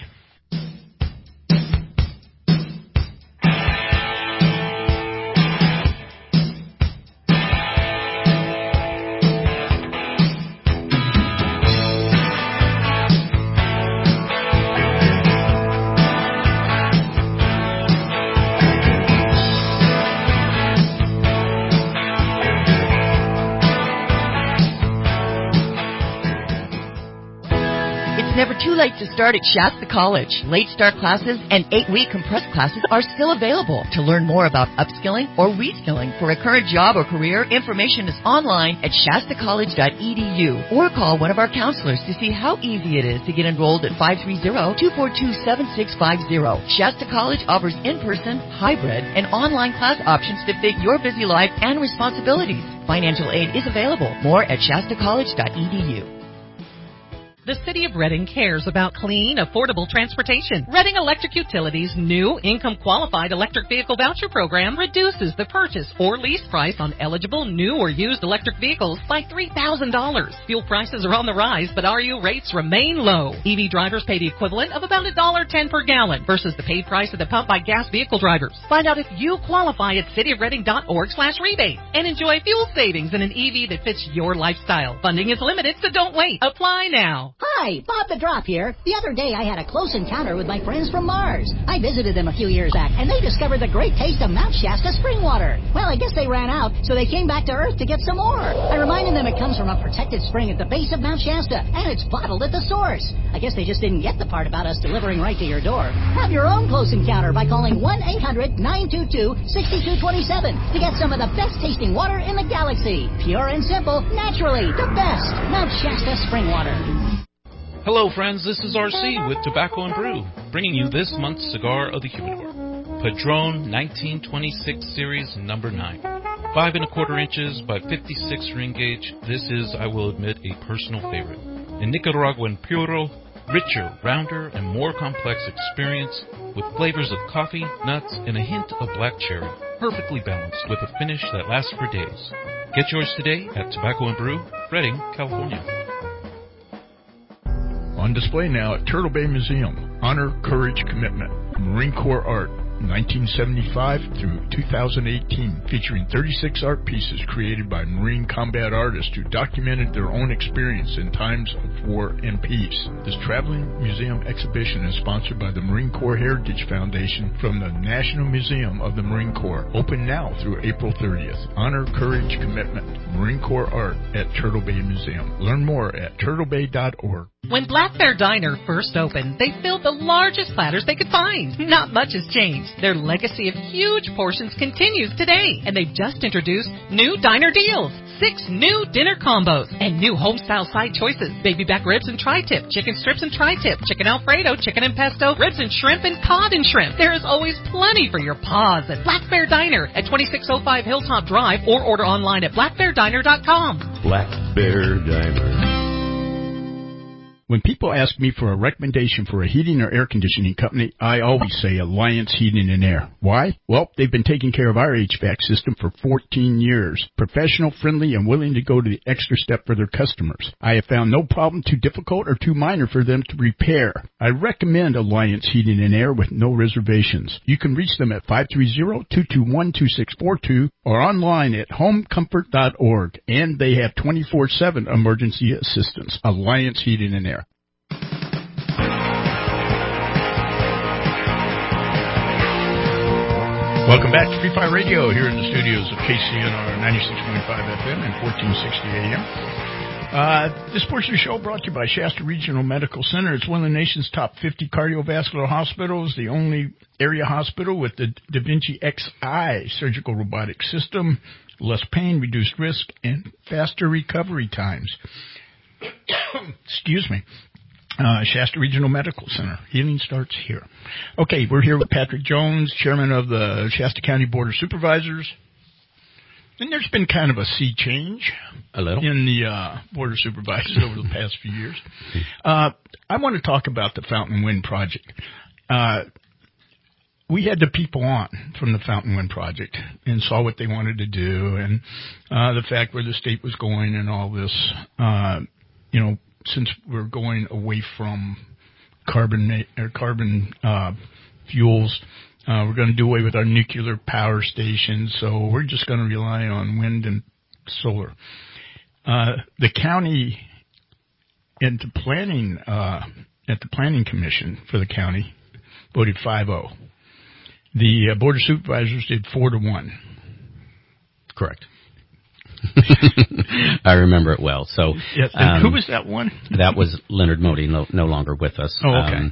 Never too late to start at Shasta College. Late start classes and 8-week compressed classes are still available. To learn more about upskilling or reskilling for a current job or career, information is online at shastacollege.edu or call one of our counselors to see how easy it is to get enrolled at 530-242-7650. Shasta College offers in-person, hybrid, and online class options to fit your busy life and responsibilities. Financial aid is available. More at shastacollege.edu. The City of Reading cares about clean, affordable transportation. Reading Electric Utilities' new income-qualified electric vehicle voucher program reduces the purchase or lease price on eligible new or used electric vehicles by $3,000. Fuel prices are on the rise, but RU rates remain low. EV drivers pay the equivalent of about $1.10 per gallon versus the paid price at the pump by gas vehicle drivers. Find out if you qualify at cityofreading.org/rebate and enjoy fuel savings in an EV that fits your lifestyle. Funding is limited, so don't wait. Apply now. Hi, Bob the Drop here. The other day I had a close encounter with my friends from Mars. I visited them a few years back, and they discovered the great taste of Mount Shasta spring water. Well, I guess they ran out, so they came back to Earth to get some more. I reminded them it comes from a protected spring at the base of Mount Shasta, and it's bottled at the source. I guess they just didn't get the part about us delivering right to your door. Have your own close encounter by calling 1-800-922-6227 to get some of the best tasting water in the galaxy. Pure and simple, naturally, the best. Mount Shasta spring water. Hello, friends. This is RC with Tobacco and Brew, bringing you this month's cigar of the humidor, Padron 1926 Series No. 9. 5 1/4 inches by 56 ring gauge. This is, I will admit, a personal favorite. A Nicaraguan puro, richer, rounder, and more complex experience with flavors of coffee, nuts, and a hint of black cherry. Perfectly balanced with a finish that lasts for days. Get yours today at Tobacco and Brew, Redding, California. On display now at Turtle Bay Museum, Honor, Courage, Commitment, Marine Corps Art, 1975 through 2018, featuring 36 art pieces created by Marine combat artists who documented their own experience in times of war and peace. This traveling museum exhibition is sponsored by the Marine Corps Heritage Foundation from the National Museum of the Marine Corps. Open now through April 30th. Honor, Courage, Commitment, Marine Corps Art at Turtle Bay Museum. Learn more at turtlebay.org. When Black Bear Diner first opened, they filled the largest platters they could find. Not much has changed. Their legacy of huge portions continues today, and they've just introduced new diner deals. 6 new dinner combos and new home-style side choices. Baby back ribs and tri-tip, chicken strips and tri-tip, chicken Alfredo, chicken and pesto, ribs and shrimp, and cod and shrimp. There is always plenty for your paws at Black Bear Diner at 2605 Hilltop Drive, or order online at blackbeardiner.com. Black Bear Diner. When people ask me for a recommendation for a heating or air conditioning company, I always say Alliance Heating and Air. Why? Well, they've been taking care of our HVAC system for 14 years. Professional, friendly, and willing to go to the extra step for their customers. I have found no problem too difficult or too minor for them to repair. I recommend Alliance Heating and Air with no reservations. You can reach them at 530-221-2642 or online at homecomfort.org. And they have 24/7 emergency assistance. Alliance Heating and Air. Welcome back to Free Fire Radio here in the studios of KCNR 96.5 FM and 1460 AM. This portion of the show brought to you by Shasta Regional Medical Center. It's one of the nation's top 50 cardiovascular hospitals, the only area hospital with the Da Vinci Xi surgical robotic system, less pain, reduced risk, and faster recovery times. Excuse me. Shasta Regional Medical Center. Healing starts here. Okay, we're here with Patrick Jones, chairman of the Shasta County Board of Supervisors. And there's been kind of a sea change in the Board of Supervisors over the past few years. I want to talk about the Fountain Wind Project. We had the people on from the Fountain Wind Project and saw what they wanted to do and the fact where the state was going and all this, since we're going away from carbon fuels, we're going to do away with our nuclear power stations, so we're just going to rely on wind and solar. The county at the planning commission for the county voted 5-0. The Board of Supervisors did 4-1. Correct. I remember it well. So, yes, who was that one? That was Leonard Modi, no longer with us. Oh, okay.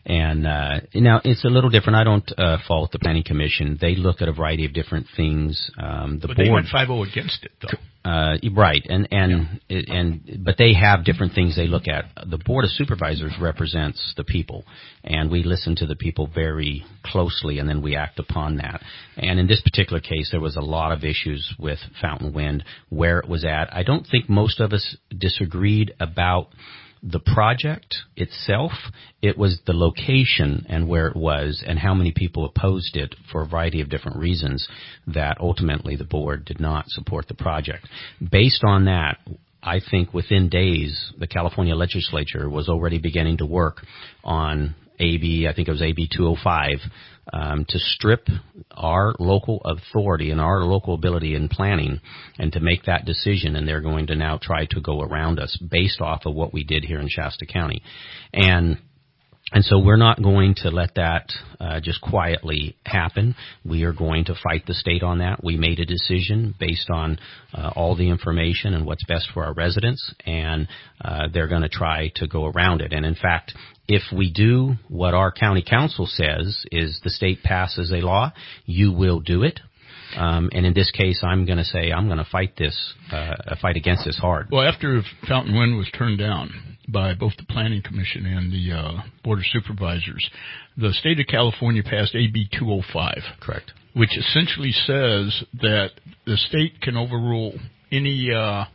Now it's a little different. I don't fault the Planning Commission. They look at a variety of different things. But they went 5-0 against it, though. Right, but they have different things they look at. The Board of Supervisors represents the people, and we listen to the people very closely, and then we act upon that. And in this particular case, there was a lot of issues with Fountain Wind, where it was at. I don't think most of us disagreed about the project itself. It was the location and where it was and how many people opposed it for a variety of different reasons that ultimately the board did not support the project. Based on that, I think within days, the California legislature was already beginning to work on AB 205, to strip our local authority and our local ability in planning and to make that decision, and they're going to now try to go around us based off of what we did here in Shasta County. And so we're not going to let that just quietly happen. We are going to fight the state on that. We made a decision based on all the information and what's best for our residents, and they're going to try to go around it. And in fact, if we do what our county council says is the state passes a law, you will do it. And in this case, I'm going to say I'm going to fight against this hard. Well, after Fountain Wind was turned down by both the Planning Commission and the Board of Supervisors, the state of California passed AB 205. Correct. Which essentially says that the state can overrule any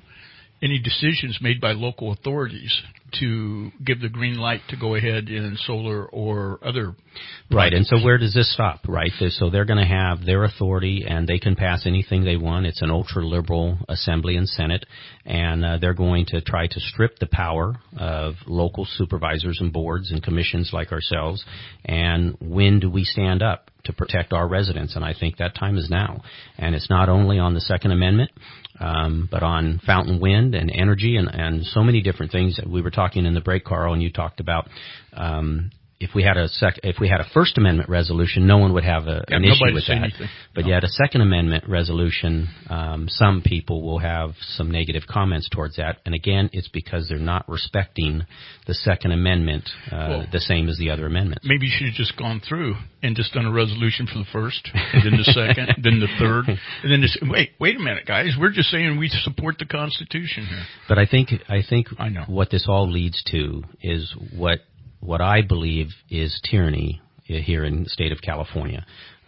decisions made by local authorities to give the green light to go ahead in solar or other projects. Right, and so where does this stop, right? So they're going to have their authority, and they can pass anything they want. It's an ultra-liberal Assembly and Senate, and they're going to try to strip the power of local supervisors and boards and commissions like ourselves. And when do we stand up to protect our residents? And I think that time is now. And it's not only on the Second Amendment, but on Fountain Wind and energy and so many different things that we were talking in the break, Carl, and you talked about if we had a First Amendment resolution, no one would have an issue with that. Anything. But yet a Second Amendment resolution, some people will have some negative comments towards that. And again, it's because they're not respecting the Second Amendment the same as the other amendments. Maybe you should have just gone through and just done a resolution for the first, and then the second, then the third, and then wait a minute, guys. We're just saying we support the Constitution here. But I think what this all leads to is what I believe is tyranny here in the state of California.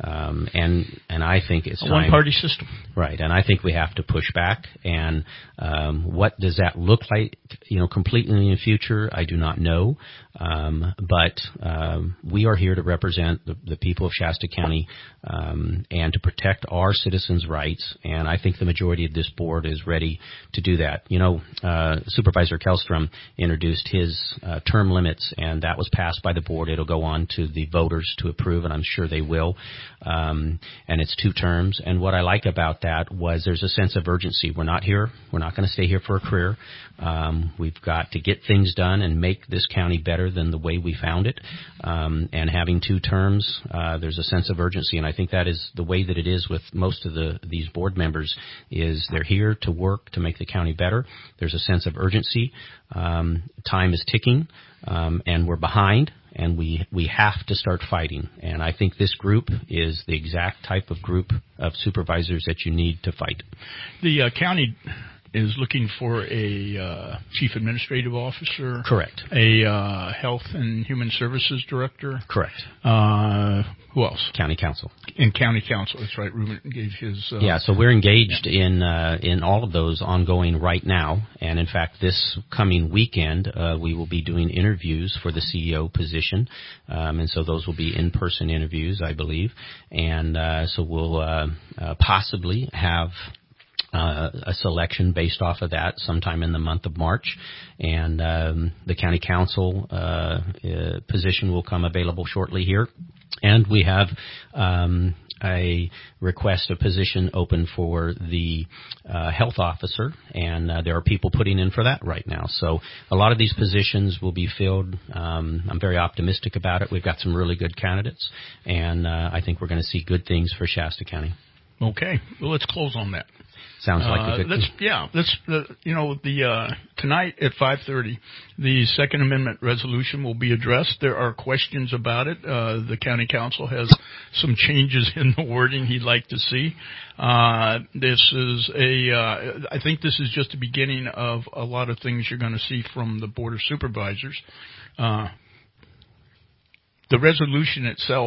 And I think it's time. A one-party system. Right. And I think we have to push back. And what does that look like, completely in the future? I do not know. But we are here to represent the people of Shasta County and to protect our citizens' rights. And I think the majority of this board is ready to do that. Supervisor Kellstrom introduced his term limits, and that was passed by the board. It'll go on to the voters to approve, and I'm sure they will. And it's 2 terms. And what I like about that was there's a sense of urgency. We're not here. We're not going to stay here for a career. We've got to get things done and make this county better than the way we found it. And having 2 terms, there's a sense of urgency. And I think that is the way that it is with most of these board members is they're here to work to make the county better. There's a sense of urgency. Time is ticking, and we're behind. And we have to start fighting. And I think this group is the exact type of group of supervisors that you need to fight. The county is looking for a chief administrative officer. Correct. A health and human services director. Correct. Who else? County council. And county council. That's right. Ruben gave his. So we're engaged in all of those ongoing right now. And in fact, this coming weekend, we will be doing interviews for the CEO position. And so those will be in-person interviews, I believe. And so we'll possibly have a selection based off of that sometime in the month of March. And the county council position will come available shortly here. And we have a request, a position open for the health officer, and there are people putting in for that right now. So a lot of these positions will be filled. I'm very optimistic about it. We've got some really good candidates, and I think we're going to see good things for Shasta County. Okay. Well, let's close on that. Sounds like a good thing. Yeah, let's, tonight at 5:30, the Second Amendment resolution will be addressed. There are questions about it. The county council has some changes in the wording he'd like to see. I think this is just the beginning of a lot of things you're going to see from the Board of Supervisors. The resolution itself,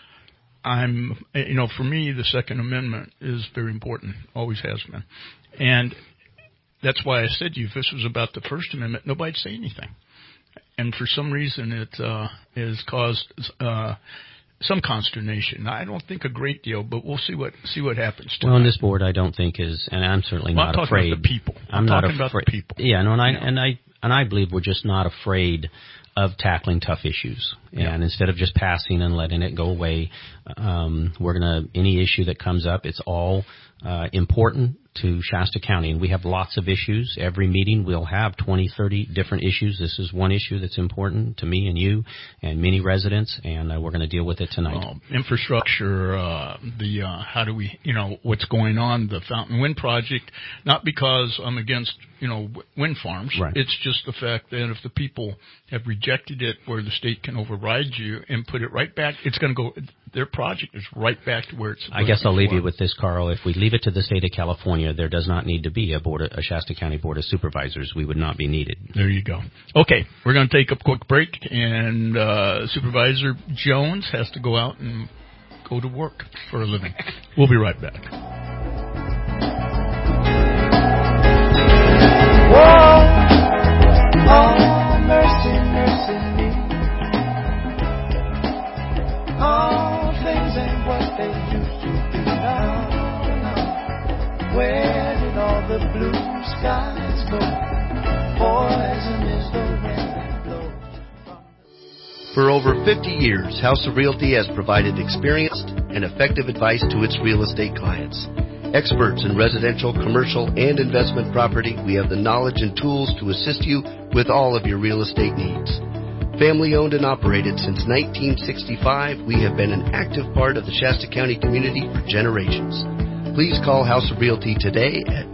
for me, the Second Amendment is very important, always has been. And that's why I said to you, if this was about the First Amendment, nobody'd say anything. And for some reason, it has caused some consternation. I don't think a great deal, but we'll see what happens tonight. Well, on this board, I don't think is, and I'm certainly not afraid. I'm talking about the people. I'm talking about the people. Yeah, no, and I believe we're just not afraid of tackling tough issues. Yeah. And instead of just passing and letting it go away, any issue that comes up, it's all important to Shasta County. And we have lots of issues. Every meeting we'll have 20, 30 different issues. This is one issue that's important to me and you and many residents, and we're going to deal with it tonight. Infrastructure, how do we, what's going on, the Fountain Wind Project, not because I'm against, wind farms. Right. It's just the fact that if the people have rejected it where the state can override you and put it right back, it's going to go, their project is right back to where it's supposed to be. I guess I'll leave you with this, Carl. If we leave it to the state of California, there does not need to be a Shasta County Board of Supervisors. We would not be needed. There you go. Okay, we're going to take a quick break, and Supervisor Jones has to go out and go to work for a living. We'll be right back. Whoa, oh, mercy, mercy me. All things ain't what they used to be now. Where did all the blue skies go? Poison is the wind that blows. For over 50 years, House of Realty has provided experienced and effective advice to its real estate clients. Experts in residential, commercial, and investment property, we have the knowledge and tools to assist you with all of your real estate needs. Family owned and operated since 1965, we have been an active part of the Shasta County community for generations. Please call House of Realty today at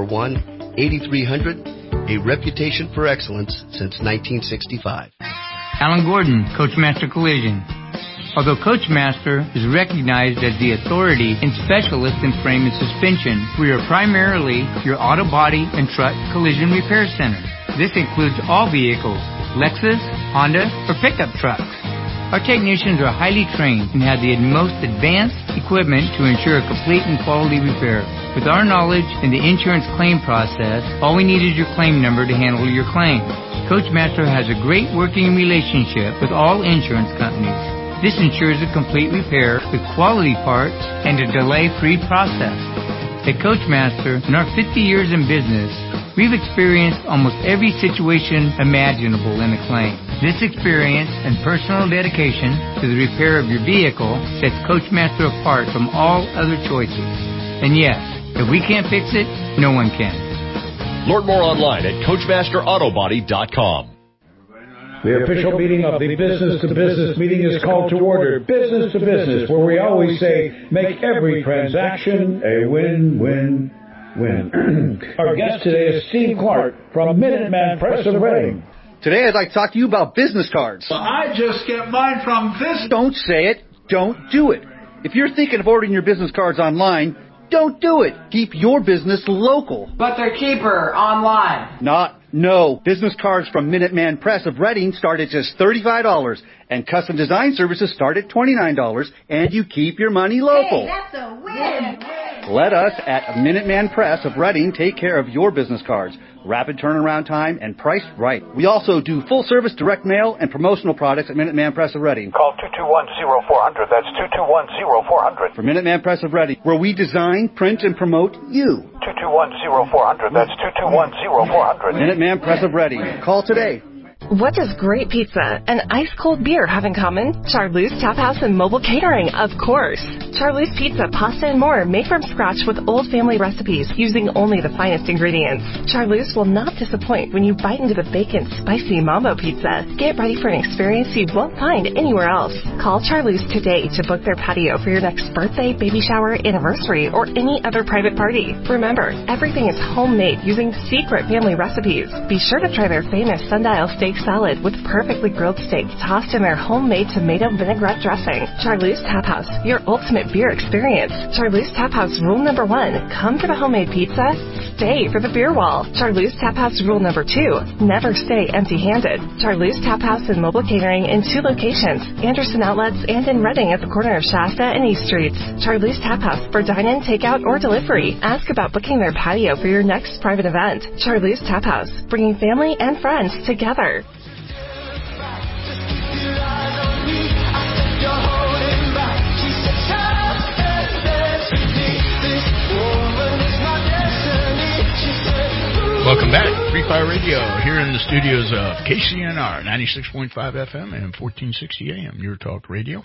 241-8300, a reputation for excellence since 1965. Alan Gordon, Coachmaster Collision. Although Coachmaster is recognized as the authority and specialist in frame and suspension, we are primarily your auto body and truck collision repair center. This includes all vehicles, Lexus, Honda, or pickup trucks. Our technicians are highly trained and have the most advanced equipment to ensure a complete and quality repair. With our knowledge in the insurance claim process, all we need is your claim number to handle your claim. Coachmaster has a great working relationship with all insurance companies. This ensures a complete repair with quality parts and a delay-free process. At Coachmaster, in our 50 years in business, we've experienced almost every situation imaginable in a claim. This experience and personal dedication to the repair of your vehicle sets Coachmaster apart from all other choices. And yes, if we can't fix it, no one can. Learn more online at CoachmasterAutobody.com. The official meeting of the business-to-business meeting is called to order. Business to business, where we always say, make every transaction a win-win-win. Our guest today is Steve Clark from Minuteman Press of Reading. Today I'd like to talk to you about business cards. Well, I just get mine from this. Don't say it. Don't do it. If you're thinking of ordering your business cards online, don't do it. Keep your business local. But they're cheaper online. No. Business cards from Minuteman Press of Reading start at just $35, and custom design services start at $29, and you keep your money local. Hey, that's a win. Let us at Minuteman Press of Reading take care of your business cards. Rapid turnaround time and priced right. We also do full-service direct mail and promotional products at Minuteman Press of Reading. Call 221-0400. That's 221-0400. For Minuteman Press of Reading, where we design, print, and promote you. 221-0400. That's 221-0400. Minuteman Press of Reading. Call today. What does great pizza and ice-cold beer have in common? Charlie's Tap House and mobile catering, of course. Charlie's Pizza, pasta, and more made from scratch with old family recipes using only the finest ingredients. Charlie's will not disappoint when you bite into the bacon, spicy Mambo pizza. Get ready for an experience you won't find anywhere else. Call Charlie's today to book their patio for your next birthday, baby shower, anniversary, or any other private party. Remember, everything is homemade using secret family recipes. Be sure to try their famous sundial steak salad with perfectly grilled steak tossed in their homemade tomato vinaigrette dressing. Charlie's Tap House, your ultimate beer experience. Charlie's Tap House rule number 1, come for the homemade pizza, stay for the beer wall. Charlie's Tap House rule number 2, never stay empty-handed. Charlie's Tap House and mobile catering in 2 locations, Anderson Outlets and in Reading at the corner of Shasta and East Streets. Charlie's Tap House for dine-in, takeout, or delivery. Ask about booking their patio for your next private event. Charlie's Tap House, bringing family and friends together. Welcome back, Free Fire Radio, here in the studios of KCNR, 96.5 FM and 1460 AM, Your Talk Radio.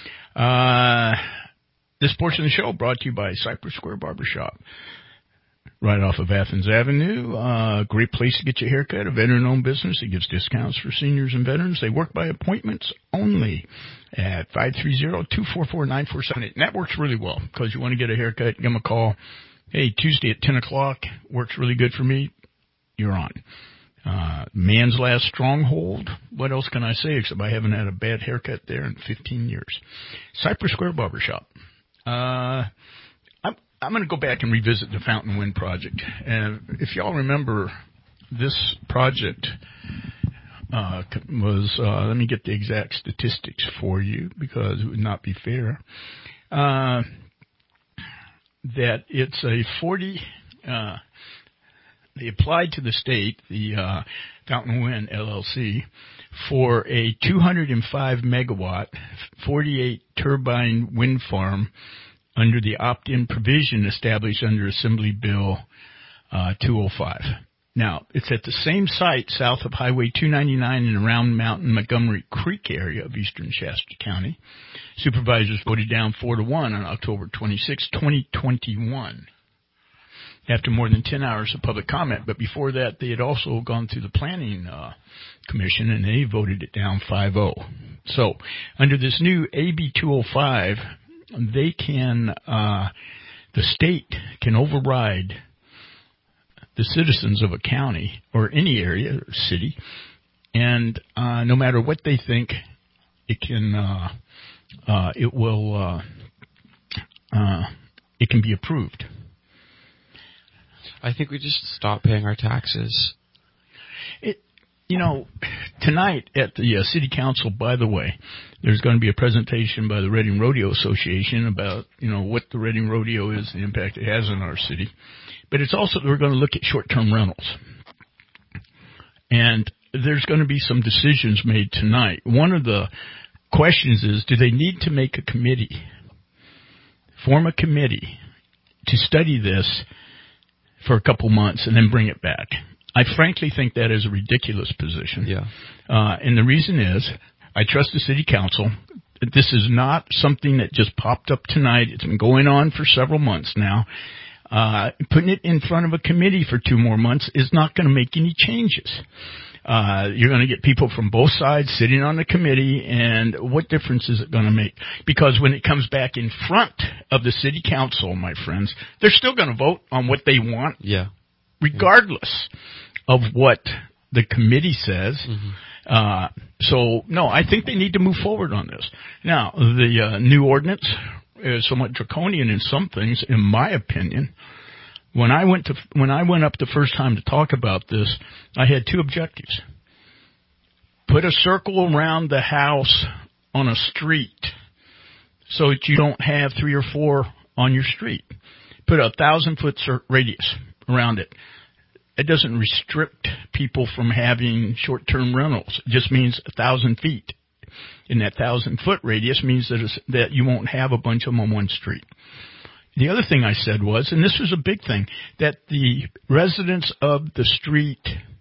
This portion of the show brought to you by Cypress Square Barbershop, right off of Athens Avenue. Great place to get your haircut, a veteran-owned business. It gives discounts for seniors and veterans. They work by appointments only at 530-244-9478. And that works really well because you want to get a haircut, give them a call. Hey, Tuesday at 10 o'clock works really good for me. You're on. Man's Last Stronghold. What else can I say except I haven't had a bad haircut there in 15 years. Cypress Square Barbershop. I'm going to go back and revisit the Fountain Wind project. And if y'all remember, this project was, let me get the exact statistics for you because it would not be fair, that it's a 40, they applied to the state, the Fountain Wind LLC, for a 205 megawatt, 48 turbine wind farm under the opt-in provision established under Assembly Bill 205. Now, it's at the same site south of Highway 299 in the Round Mountain Montgomery Creek area of eastern Shasta County. Supervisors voted down 4-1 on October 26, 2021. after more than 10 hours of public comment. But before that, they had also gone through the Planning Commission, and they voted it down 5-0. So under this new AB 205, they can, the state can override the citizens of a county or any area or city, and no matter what they think, it can it can be approved. I think we just stop paying our taxes. Tonight at the city council, by the way, there's going to be a presentation by the Reading Rodeo Association about, what the Reading Rodeo is, the impact it has on our city. But it's also, we're going to look at short-term rentals. And there's going to be some decisions made tonight. One of the questions is, do they need to make a committee, form a committee to study this for a couple months and then bring it back? I frankly think that is a ridiculous position. Yeah. And the reason is, I trust the city council. This is not something that just popped up tonight. It's been going on for several months now. Putting it in front of a committee for 2 more months is not going to make any changes. You're going to get people from both sides sitting on the committee, and what difference is it going to make? Because when it comes back in front of the city council, my friends, they're still going to vote on what they want, regardless of what the committee says. Mm-hmm. So, no, I think they need to move forward on this. Now, the new ordinance is somewhat draconian in some things, in my opinion. When I went up the first time to talk about this, I had 2 objectives. Put a circle around the house on a street so that you don't have 3 or 4 on your street. Put a 1,000-foot radius around it. It doesn't restrict people from having short-term rentals. It just means 1,000 feet. And that 1,000-foot radius means that you won't have a bunch of them on one street. The other thing I said was, and this was a big thing, that the residents of the street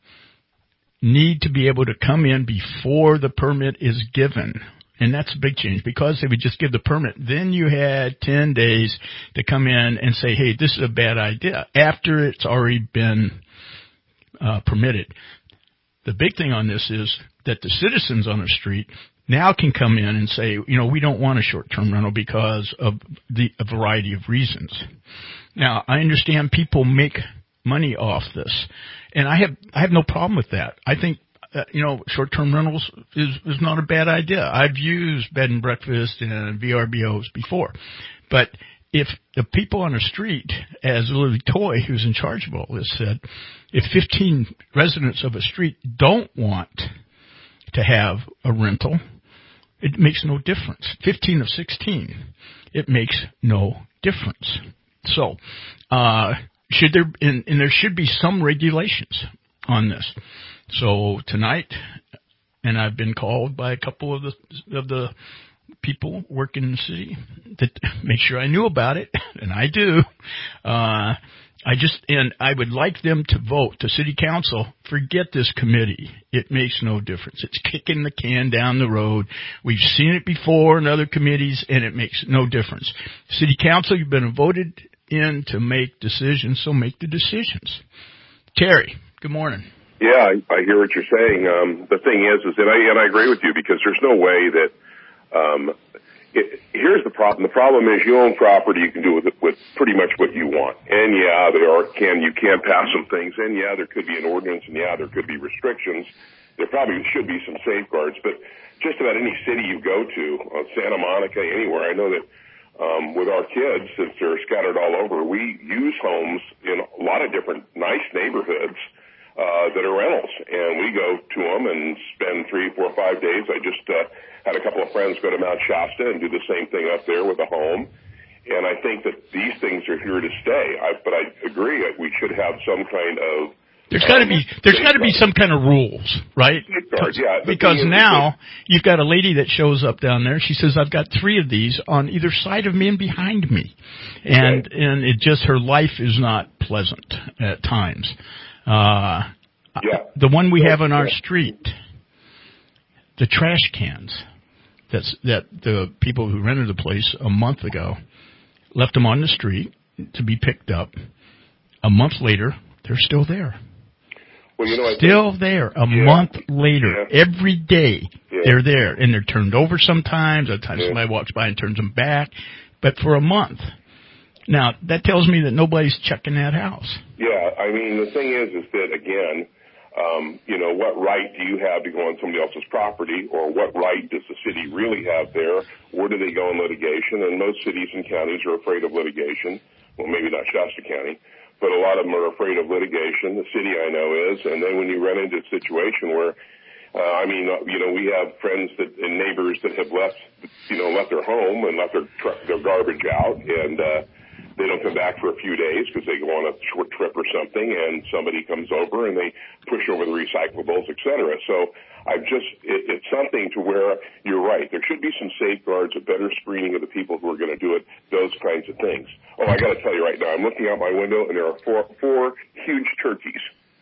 need to be able to come in before the permit is given. And that's a big change, because they would just give the permit. Then you had 10 days to come in and say, hey, this is a bad idea, after it's already been permitted. The big thing on this is that the citizens on the street now can come in and say, we don't want a short-term rental because of a variety of reasons. Now, I understand people make money off this, and I have no problem with that. I think short-term rentals is not a bad idea. I've used bed and breakfast and VRBOs before, but if the people on the street, as Lily Toy, who's in charge of all this, said, if 15 residents of a street don't want to have a rental, it makes no difference. 15 of 16, it makes no difference. So, there should be some regulations on this. So tonight, and I've been called by a couple of the people working in the city that make sure I knew about it, and I do. I would like them to vote, to city council, forget this committee. It makes no difference. It's kicking the can down the road. We've seen it before in other committees, and it makes no difference. City council, you've been voted in to make decisions, so make the decisions. Terry, good morning. Yeah, I hear what you're saying. The thing is and I agree with you, because there's no way that here's the problem. The problem is you own property, you can do with pretty much what you want. And you can pass some things, and there could be an ordinance, and there could be restrictions. There probably should be some safeguards, but just about any city you go to, Santa Monica, anywhere, I know that with our kids, since they're scattered all over, we use homes in a lot of different nice neighborhoods that are rentals, and we go to them and spend 3, 4, 5 days. I just had a couple of friends go to Mount Shasta and do the same thing up there with a home, and I think that these things are here to stay. But I agree that we should have some kind of There's got to be some kind of rules, right? Because now you've got a lady that shows up down there. She says, "I've got 3 of these on either side of me and behind me," and it just, her life is not pleasant at times. The one we have on our street, the trash cans, that the people who rented the place a month ago left them on the street to be picked up. A month later, they're still there. Well, you know, still there a month later. Every day they're there, and they're turned over sometimes. At times somebody walks by and turns them back. But for a month. Now, that tells me that nobody's checking that house. Yeah, I mean, the thing is that, again, you know, what right do you have to go on somebody else's property, or what right does the city really have there? Where do they go in litigation? And most cities and counties are afraid of litigation. Well, maybe not Shasta County, but a lot of them are afraid of litigation. The city, I know, is. And then when you run into a situation where, I mean, you know, we have friends and neighbors that have left their home and left their garbage out, and they don't come back for a few days because they go on a short trip or something, and somebody comes over and they push over the recyclables, et cetera. So it's something to where you're right. There should be some safeguards, a better screening of the people who are going to do it, those kinds of things. Oh, I got to tell you right now, I'm looking out my window and there are four huge turkeys.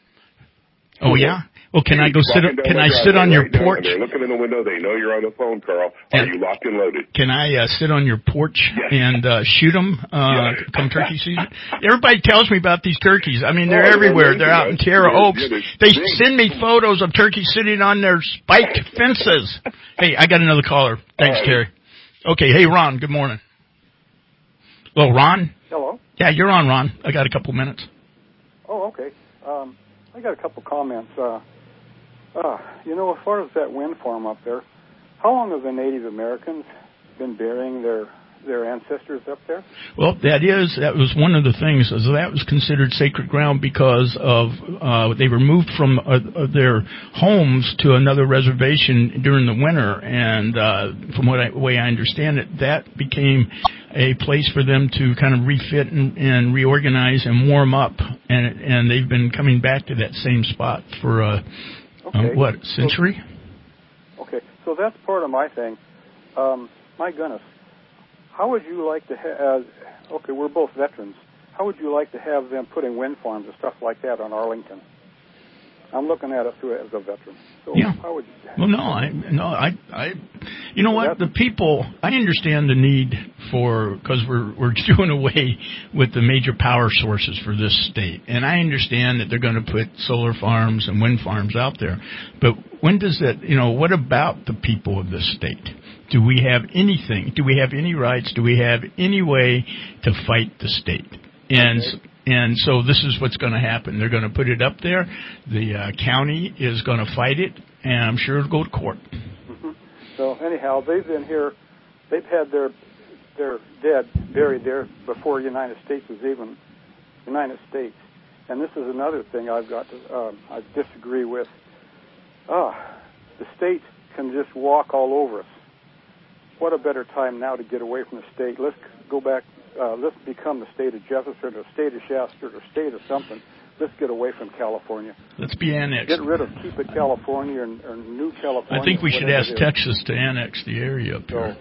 Oh, yeah? Well, can I sit on your porch? They're looking in the window. They know you're on the phone, Carl. Are you locked and loaded? Can I sit on your porch and shoot them come turkey season? Everybody tells me about these turkeys. I mean, they're everywhere. They're out in Terra Oaks. They send me photos of turkeys sitting on their spiked fences. Hey, I got another caller. Thanks, Terry. Okay, hey, Ron, good morning. Hello, Ron? Hello. Yeah, you're on, Ron. I got a couple minutes. Oh, okay. I got a couple comments. You know, as far as that wind farm up there, how long have the Native Americans been burying their ancestors up there? Well, that was one of the things. That was considered sacred ground because of they were moved from their homes to another reservation during the winter, and from the way I understand it, that became a place for them to kind of refit and reorganize and warm up, and they've been coming back to that same spot for a century? Okay, so that's part of my thing. My goodness. How would you like to have, okay, we're both veterans. How would you like to have them putting wind farms and stuff like that on Arlington? I'm looking at it through as a veteran. So how would you? Well, I you know what, the people, I understand the need because we're doing away with the major power sources for this state. And I understand that they're going to put solar farms and wind farms out there. But when does that, what about the people of this state? Do we have anything? Do we have any rights? Do we have any way to fight the state? And so this is what's going to happen. They're going to put it up there. The county is going to fight it, and I'm sure it'll go to court. Mm-hmm. So anyhow, they've been here. They've had their dead buried there before the United States was even United States. And this is another thing I've got to I disagree with. The state can just walk all over us. What a better time now to get away from the state. Let's go back. Let's become the state of Jefferson or state of Shasta or state of something. Let's get away from California. Let's be annexed. Get rid of Keep It California or New California. I think we should ask Texas to annex the area up here.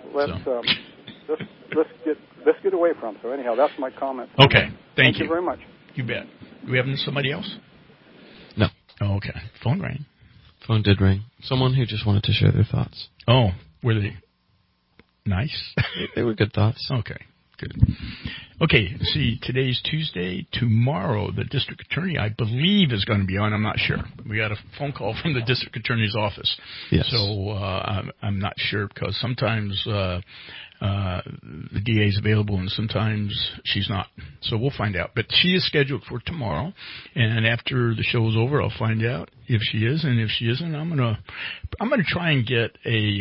Let's get away from it. So anyhow, that's my comment. Okay, thank you very much. You bet. Do we have somebody else? No. Oh, okay. Phone rang. Phone did ring. Someone who just wanted to share their thoughts. Oh, were they nice? They were good thoughts. Okay. Good. Okay, see, today's Tuesday. Tomorrow, the district attorney, I believe, is going to be on. I'm not sure. We got a phone call from the district attorney's office. Yes. So I'm not sure because sometimes the DA is available and sometimes she's not. So we'll find out. But she is scheduled for tomorrow, and after the show is over, I'll find out if she is, and if she isn't, I'm gonna try and get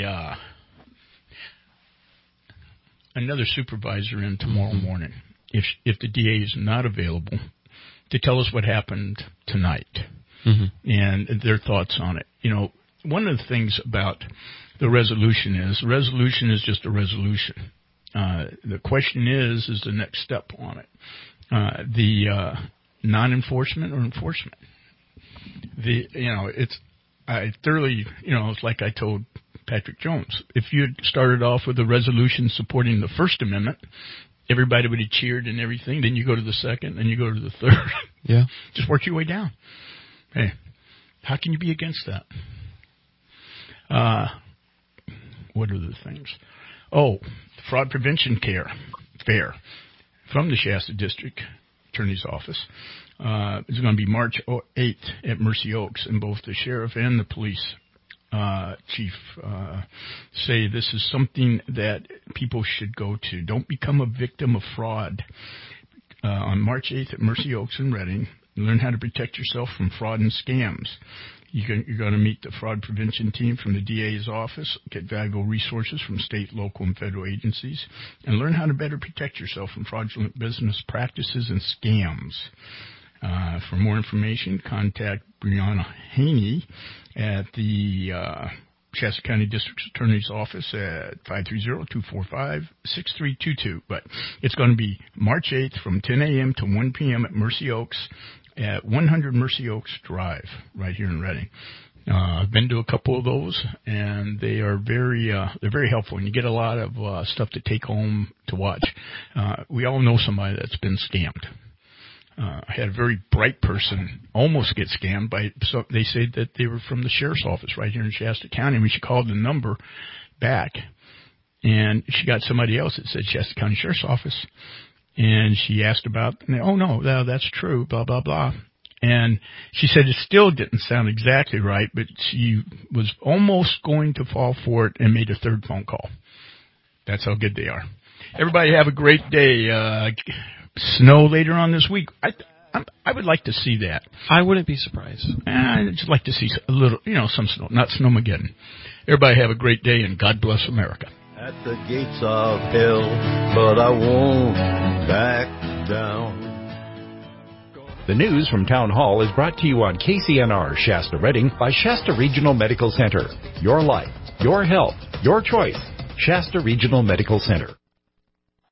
another supervisor in tomorrow morning, if the DA is not available, to tell us what happened tonight and their thoughts on it. One of the things about the resolution is just a resolution. The question is the next step on it. The non-enforcement or enforcement. It's like I told Patrick Jones. If you had started off with a resolution supporting the First Amendment, everybody would have cheered and everything. Then you go to the second, then you go to the third. Yeah. Just work your way down. Hey, how can you be against that? What are the things? Oh, fraud prevention fair from the Shasta District Attorney's Office. It's going to be March 8th at Mercy Oaks, and both the sheriff and the police chief say this is something that people should go to. Don't become a victim of fraud. On March 8th at Mercy Oaks in Reading, learn how to protect yourself from fraud and scams. You're going to meet the fraud prevention team from the DA's office, get valuable resources from state, local, and federal agencies, and learn how to better protect yourself from fraudulent business practices and scams. For more information, contact Brianna Haney at the Shasta County District Attorney's Office at 530-245-6322. But it's going to be March 8th from 10 a.m. to 1 p.m. at Mercy Oaks at 100 Mercy Oaks Drive right here in Reading. I've been to a couple of those, and they are they're very helpful, and you get a lot of stuff to take home to watch. We all know somebody that's been scammed. I had a very bright person almost get scammed by, so they said that they were from the sheriff's office right here in Shasta County. When she called the number back, and she got somebody else that said Shasta County Sheriff's Office, and she asked about, and they, oh no, that's true, blah, blah, blah. And she said it still didn't sound exactly right, but she was almost going to fall for it and made a third phone call. That's how good they are. Everybody have a great day. Snow later on this week. I would like to see that. I wouldn't be surprised. I'd just like to see a little, some snow, not snowmageddon. Everybody have a great day, and God bless America. At the gates of hell, but I won't back down. The news from Town Hall is brought to you on KCNR Shasta Reading by Shasta Regional Medical Center. Your life, your health, your choice. Shasta Regional Medical Center.